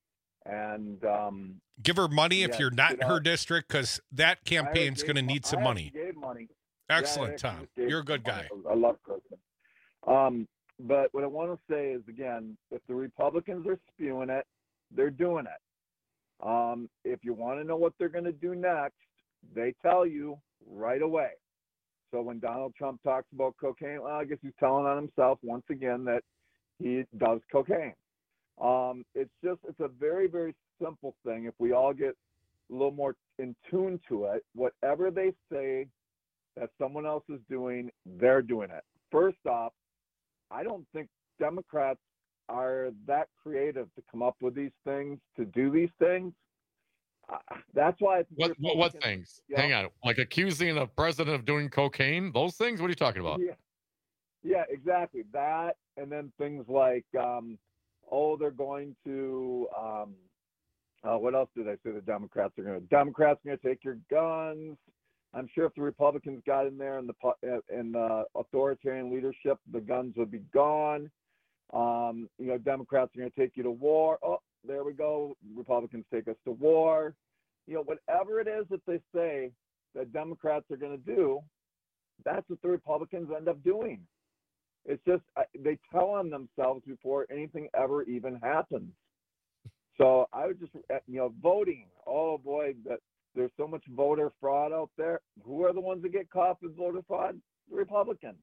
And um, give her money yeah, if you're not in you her know, district, because that campaign's going to gave- need some I money. Gave money. Excellent, Yeah, I Tom. actually gave You're a good some guy. money. I love Kristen. Um, but what I want to say is, again, if the Republicans are spewing it, they're doing it. Um, if you want to know what they're going to do next, they tell you right away. So when Donald Trump talks about cocaine, well, I guess he's telling on himself once again that he does cocaine. Um, it's just, it's a very, very simple thing. If we all get a little more in tune to it, whatever they say that someone else is doing, they're doing it. First off, I don't think Democrats are that creative to come up with these things, to do these things. Uh, that's why. I think What, what, what Republicans- things? Yeah. Hang on. Like accusing the president of doing cocaine? Those things? What are you talking about? Yeah, yeah, exactly. That, and then things like, um, oh, they're going to, um, uh, what else did I say the Democrats are going to? Democrats are going to take your guns. I'm sure if the Republicans got in there and the pu- and the authoritarian leadership, the guns would be gone. Um, you know, Democrats are going to take you to war. Oh, there we go. Republicans take us to war. You know, whatever it is that they say that Democrats are going to do, that's what the Republicans end up doing. It's just uh, they tell on themselves before anything ever even happens. So I would just, uh, you know, voting. Oh boy, that there's so much voter fraud out there. Who are the ones that get caught with voter fraud? The Republicans.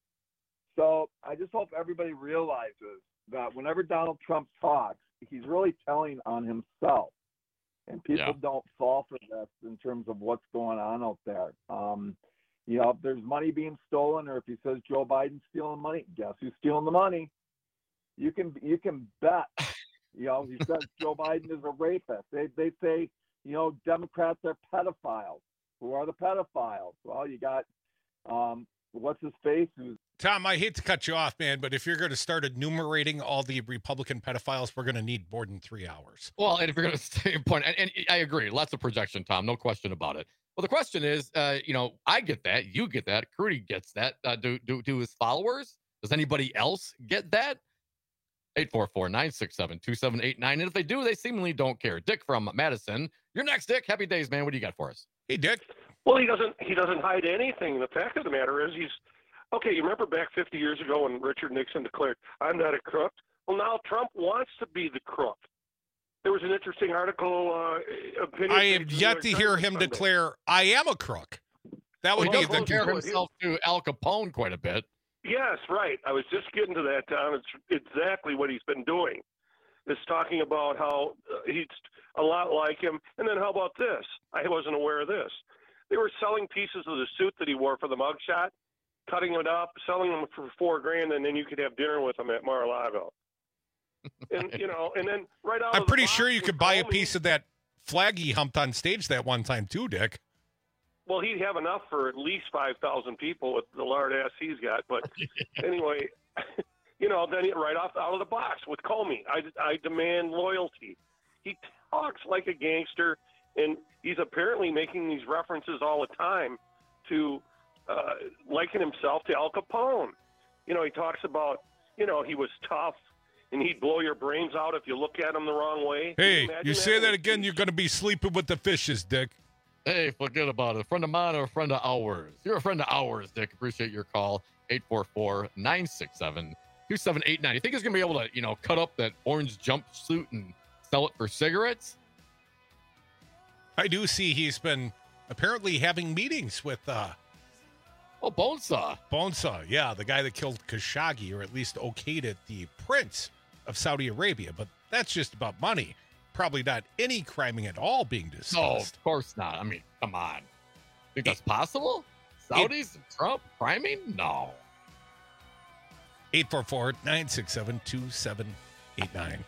So I just hope everybody realizes that whenever Donald Trump talks, he's really telling on himself. And people Yeah. don't fall for this in terms of what's going on out there. Um, you know, if there's money being stolen, or if he says Joe Biden's stealing money, guess who's stealing the money? You can you can bet. You know, he says Joe Biden is a rapist. They they say, you know, Democrats are pedophiles. Who are the pedophiles? Well, you got um, what's his face? Who's Tom, I hate to cut you off, man, but if you're going to start enumerating all the Republican pedophiles, we're going to need more than three hours. Well, and if you're going to stay in point, and, and I agree, lots of projection, Tom, no question about it. Well, the question is, uh, you know, I get that, you get that, Crudy gets that. Uh, do do do his followers? Does anybody else get that? eight four four, nine six seven, two seven eight nine. And if they do, they seemingly don't care. Dick from Madison, you're next, Dick. Happy days, man. What do you got for us? Hey, Dick. Well, he doesn't. He doesn't hide anything. The fact of the matter is, he's okay. You remember back fifty years ago when Richard Nixon declared, "I'm not a crook." Well, now Trump wants to be the crook. There was an interesting article. Uh, opinion I have page in the yet New to York hear Times him Sunday. declare, I am a crook. That would Well, be he the does compare Well, himself to Al Capone quite a bit. Yes, right. I was just getting to that, Tom. It's exactly what he's been doing. Is talking about how uh, he's a lot like him. And then how about this? I wasn't aware of this. They were selling pieces of the suit that he wore for the mugshot, cutting it up, selling them for four grand, and then you could have dinner with him at Mar-a-Lago. And, you know, and then right out I'm of the pretty box sure you would could buy a call me. piece of that flag he humped on stage that one time too, Dick. Well, he'd have enough for at least five thousand people with the lard ass he's got. But anyway, you know, then he, right off out of the box with Comey, I, I demand loyalty. He talks like a gangster, and he's apparently making these references all the time to uh, liken himself to Al Capone. You know, he talks about, you know, he was tough, and he'd blow your brains out if you look at him the wrong way. Can Hey, imagine you say that again, you're going to be sleeping with the fishes, Dick. Hey, forget about it. A friend of mine or a friend of ours? You're a friend of ours, Dick. Appreciate your call. eight four four, nine six seven, two seven eight nine. You think he's going to be able to, you know, cut up that orange jumpsuit and sell it for cigarettes? I do see he's been apparently having meetings with uh Oh, Bonesaw. Bonesaw, yeah, the guy that killed Khashoggi, or at least okayed it, the prince of Saudi Arabia. But that's just about money. Probably not any criming at all being discussed. No, of course not. I mean, come on. Think that's possible? Saudis and Trump criming? No. eight four four, nine six seven, two seven eight nine.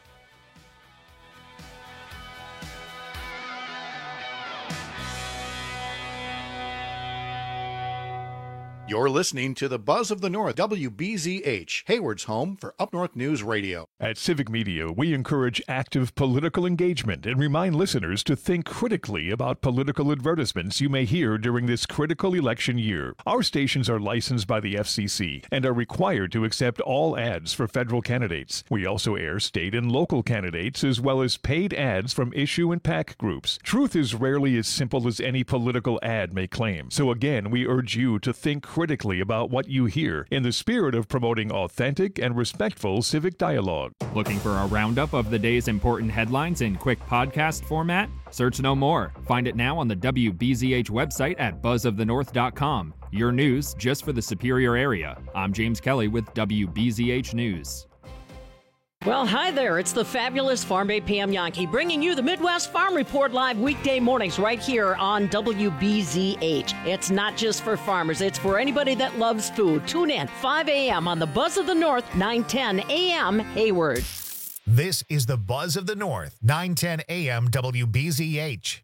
You're listening to the Buzz of the North, W B Z H, Hayward's home for Up North News Radio. At Civic Media, we encourage active political engagement and remind listeners to think critically about political advertisements you may hear during this critical election year. Our stations are licensed by the F C C and are required to accept all ads for federal candidates. We also air state and local candidates as well as paid ads from issue and PAC groups. Truth is rarely as simple as any political ad may claim. So again, we urge you to think critically about what you hear in the spirit of promoting authentic and respectful civic dialogue. Looking for a roundup of the day's important headlines in quick podcast format? Search no more. Find it now on the W B Z H website at buzz of the north dot com. Your news just for the Superior area. I'm James Kelly with W B Z H News. Well, hi there. It's the fabulous Farm Babe Pam Yankee bringing you the Midwest Farm Report live weekday mornings right here on W B Z H. It's not just for farmers. It's for anybody that loves food. Tune in five a.m. on the Buzz of the North, nine ten a.m. Hayward. This is the Buzz of the North, nine ten a.m. W B Z H.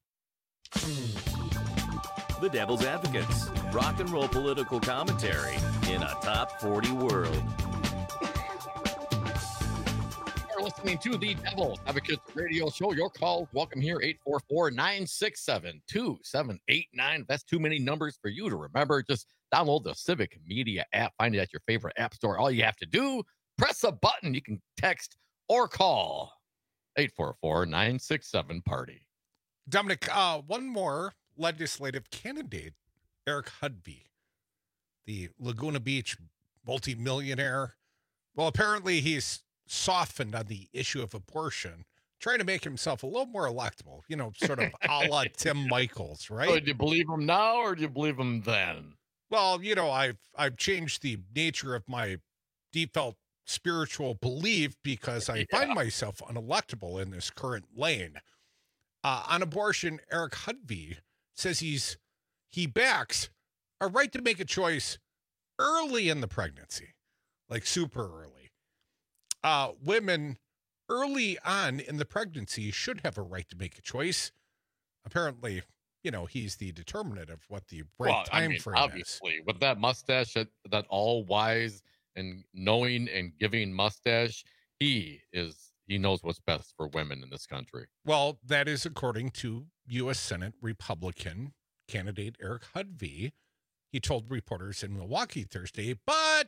The Devil's Advocates, rock and roll political commentary in a top forty world. Listening to the Devil's Advocates Radio Show. Your call, welcome here, eight four four, nine six seven, two seven eight nine. That's too many numbers for you to remember. Just download the Civic Media app. Find it at your favorite app store. All you have to do, press a button. You can text or call eight four four, nine six seven, party. Dominic, uh, one more legislative candidate, Eric Hudvey, the Laguna Beach multimillionaire. Well, apparently he's softened on the issue of abortion, trying to make himself a little more electable, you know, sort of a la Tim Michaels, right? So do you believe him now or do you believe him then? Well, you know, I've I've changed the nature of my default spiritual belief because I yeah. find myself unelectable in this current lane. Uh, on abortion, Eric Hudvey says he's he backs a right to make a choice early in the pregnancy, like super early. Uh, women early on in the pregnancy should have a right to make a choice. Apparently, you know, he's the determinant of what the right well, time I mean, frame obviously, is. With that mustache, that, that all wise and knowing and giving mustache, he is he knows what's best for women in this country. Well, that is according to U S Senate Republican candidate Eric Hudvey. He told reporters in Milwaukee Thursday, but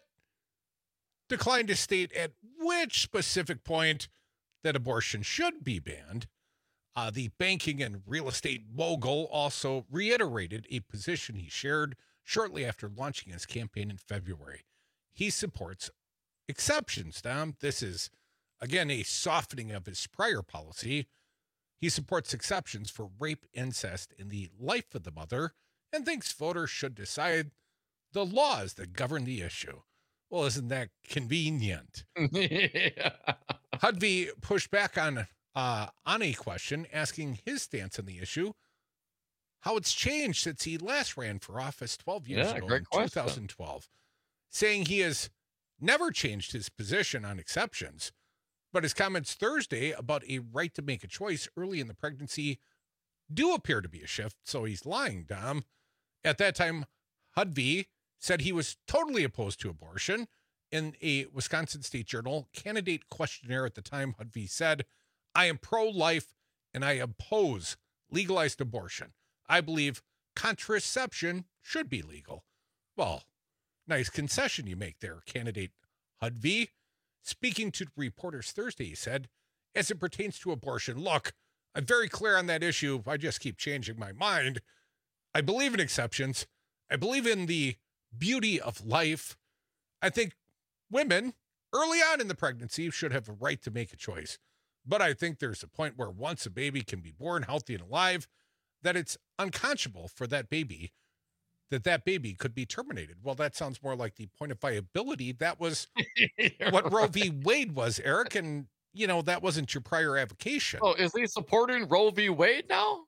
declined to state at which specific point that abortion should be banned. Uh, the banking and real estate mogul also reiterated a position he shared shortly after launching his campaign in February. He supports exceptions, Dom. This is, again, a softening of his prior policy. He supports exceptions for rape, incest, and the life of the mother, and thinks voters should decide the laws that govern the issue. Well, isn't that convenient? yeah. Hudvey pushed back on uh, on a question, asking his stance on the issue, how it's changed since he last ran for office twelve years yeah, ago great in question. twenty twelve, saying he has never changed his position on exceptions, but his comments Thursday about a right to make a choice early in the pregnancy do appear to be a shift, so he's lying, Dom. At that time, Hudvey said he was totally opposed to abortion. In a Wisconsin State Journal candidate questionnaire at the time, Hudvey said, I am pro-life and I oppose legalized abortion. I believe contraception should be legal. Well, nice concession you make there, candidate Hudvey. Speaking to reporters Thursday, he said, as it pertains to abortion, look, I'm very clear on that issue. I just keep changing my mind. I believe in exceptions. I believe in the beauty of life. I think women early on in the pregnancy should have a right to make a choice. But I think there's a point where once a baby can be born healthy and alive, that it's unconscionable for that baby, that that baby could be terminated. Well, that sounds more like the point of viability. That was what Roe v. Wade was, Eric. And, you know, that wasn't your prior avocation. Oh, is he supporting Roe v. Wade now?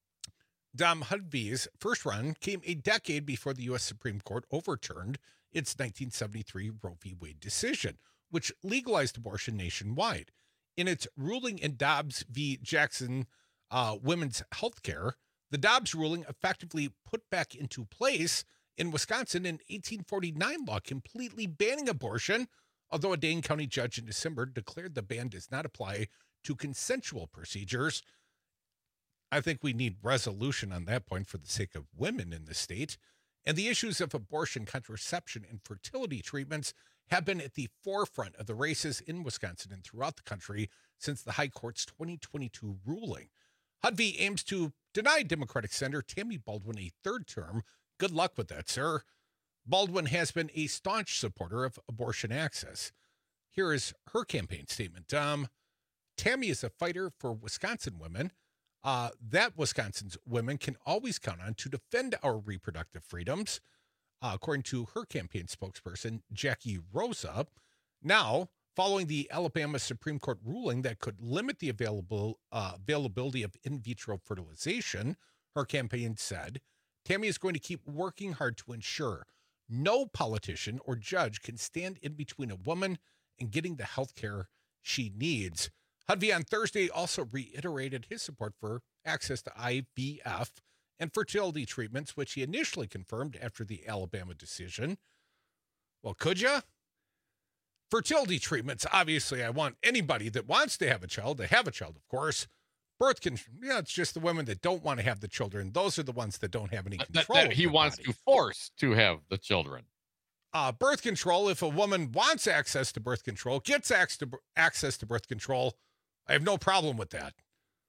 Dom Hudvey's first run came a decade before the U S Supreme Court overturned its nineteen seventy-three Roe v. Wade decision, which legalized abortion nationwide. In its ruling in Dobbs v. Jackson uh, Women's Health Care, the Dobbs ruling effectively put back into place in Wisconsin an eighteen forty-nine law completely banning abortion, although a Dane County judge in December declared the ban does not apply to consensual procedures. I think we need resolution on that point for the sake of women in the state. And the issues of abortion, contraception, and fertility treatments have been at the forefront of the races in Wisconsin and throughout the country since the High Court's twenty twenty-two ruling. H U D V aims to deny Democratic Senator Tammy Baldwin a third term. Good luck with that, sir. Baldwin has been a staunch supporter of abortion access. Here is her campaign statement. Um, Tammy is a fighter for Wisconsin women. Uh, that Wisconsin's women can always count on to defend our reproductive freedoms, uh, according to her campaign spokesperson, Jackie Rosa. Now, following the Alabama Supreme Court ruling that could limit the available uh, availability of in vitro fertilization, her campaign said, Tammy is going to keep working hard to ensure no politician or judge can stand in between a woman and getting the health care she needs. H U D V on Thursday also reiterated his support for access to I V F and fertility treatments, which he initially confirmed after the Alabama decision. Well, could ya? Fertility treatments, obviously, I want anybody that wants to have a child to have a child, of course. Birth control, yeah, it's just the women that don't want to have the children. Those are the ones that don't have any control. That, that he wants body. to force to have the children. Uh, birth control, if a woman wants access to birth control, gets access to birth control, I have no problem with that.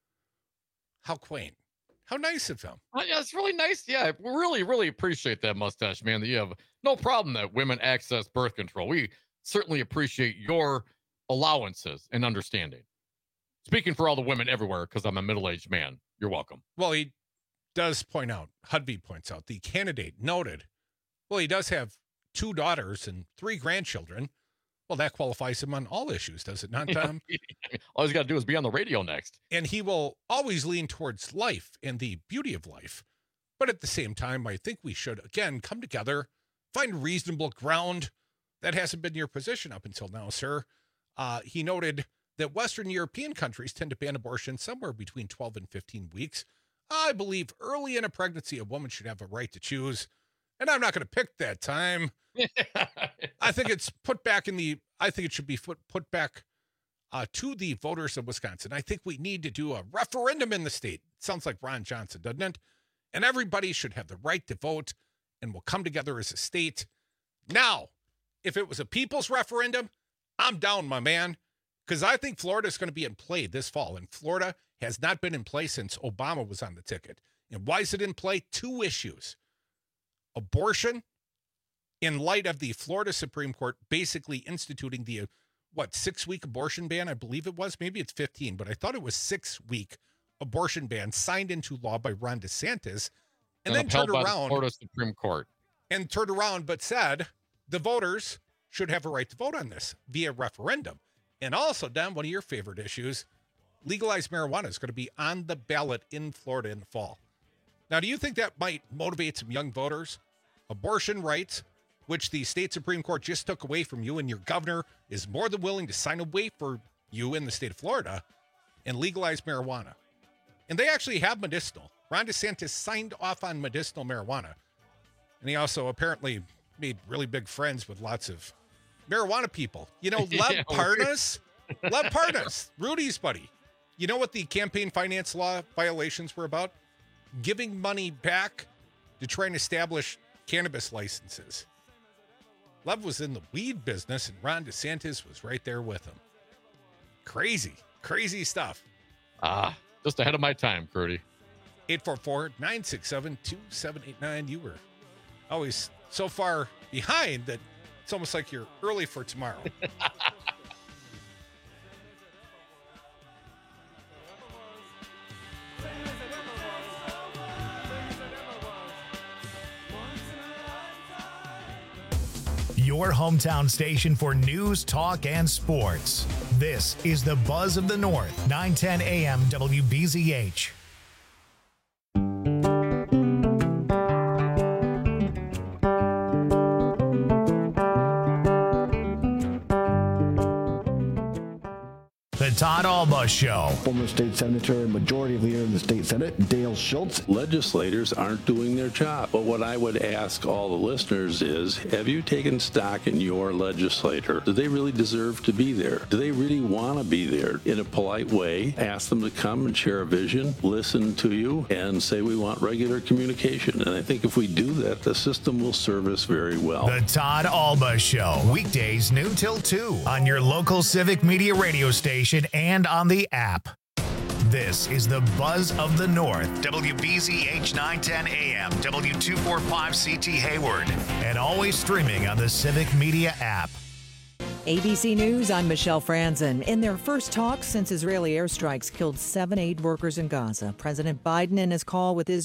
How quaint. How nice of him. Uh, yeah, it's really nice. Yeah, we really, really appreciate that, Mustache Man, that you have no problem that women access birth control. We certainly appreciate your allowances and understanding. Speaking for all the women everywhere, because I'm a middle-aged man, you're welcome. Well, he does point out, H U D V points out, the candidate noted, well, he does have two daughters and three grandchildren. Well, that qualifies him on all issues, does it not, Tom? All he's got to do is be on the radio next. And he will always lean towards life and the beauty of life. But at the same time, I think we should, again, come together, find reasonable ground. That hasn't been your position up until now, sir. Uh, he noted that Western European countries tend to ban abortion somewhere between twelve and fifteen weeks. I believe early in a pregnancy, a woman should have a right to choose. And I'm not going to pick that time. I think it's put back in the, I think it should be put, put back uh, to the voters of Wisconsin. I think we need to do a referendum in the state. It sounds like Ron Johnson, doesn't it? And everybody should have the right to vote, and we'll come together as a state. Now, if it was a people's referendum, I'm down, my man, because I think Florida is going to be in play this fall, and Florida has not been in play since Obama was on the ticket. And why is it in play? Two issues. Abortion, in light of the Florida Supreme Court basically instituting the, what, six-week abortion ban, I believe it was. Maybe it's fifteen, but I thought it was six-week abortion ban signed into law by Ron DeSantis, and, and then turned around. By the Florida Supreme Court. And turned around, but said the voters should have a right to vote on this via referendum. And also, Don, one of your favorite issues, legalized marijuana is going to be on the ballot in Florida in the fall. Now, do you think that might motivate some young voters? Abortion rights, which the state Supreme Court just took away from you, and your governor is more than willing to sign away for you in the state of Florida, and legalize marijuana. And they actually have medicinal. Ron DeSantis signed off on medicinal marijuana. And he also apparently made really big friends with lots of marijuana people. You know, Lev yeah, Parnas, Lev Parnas, Rudy's buddy. You know what the campaign finance law violations were about? Giving money back to try and establish cannabis licenses. Lev was in the weed business, and Ron DeSantis was right there with him. Crazy, crazy stuff. Ah, just ahead of my time, Curdy. eight four four, nine six seven, two seven eight nine. You were always so far behind that it's almost like you're early for tomorrow. Your hometown station for news, talk, and sports. This is the Buzz of the North, nine ten A M W B Z H. The The Todd Alba Show. Former state senator and majority leader in the state Senate, Dale Schultz. Legislators aren't doing their job. But what I would ask all the listeners is, have you taken stock in your legislator? Do they really deserve to be there? Do they really want to be there? In a polite way, ask them to come and share a vision, listen to you, and say we want regular communication. And I think if we do that, the system will serve us very well. The Todd Alba Show, weekdays noon till two on your local Civic Media radio station and on the app. This is the Buzz of the North, W B Z H nine ten A M, W two forty-five C T Hayward, and always streaming on the Civic Media app. A B C News, I'm Michelle Franzen. In their first talks since Israeli airstrikes killed seven aid workers in Gaza, President Biden in his call with Israel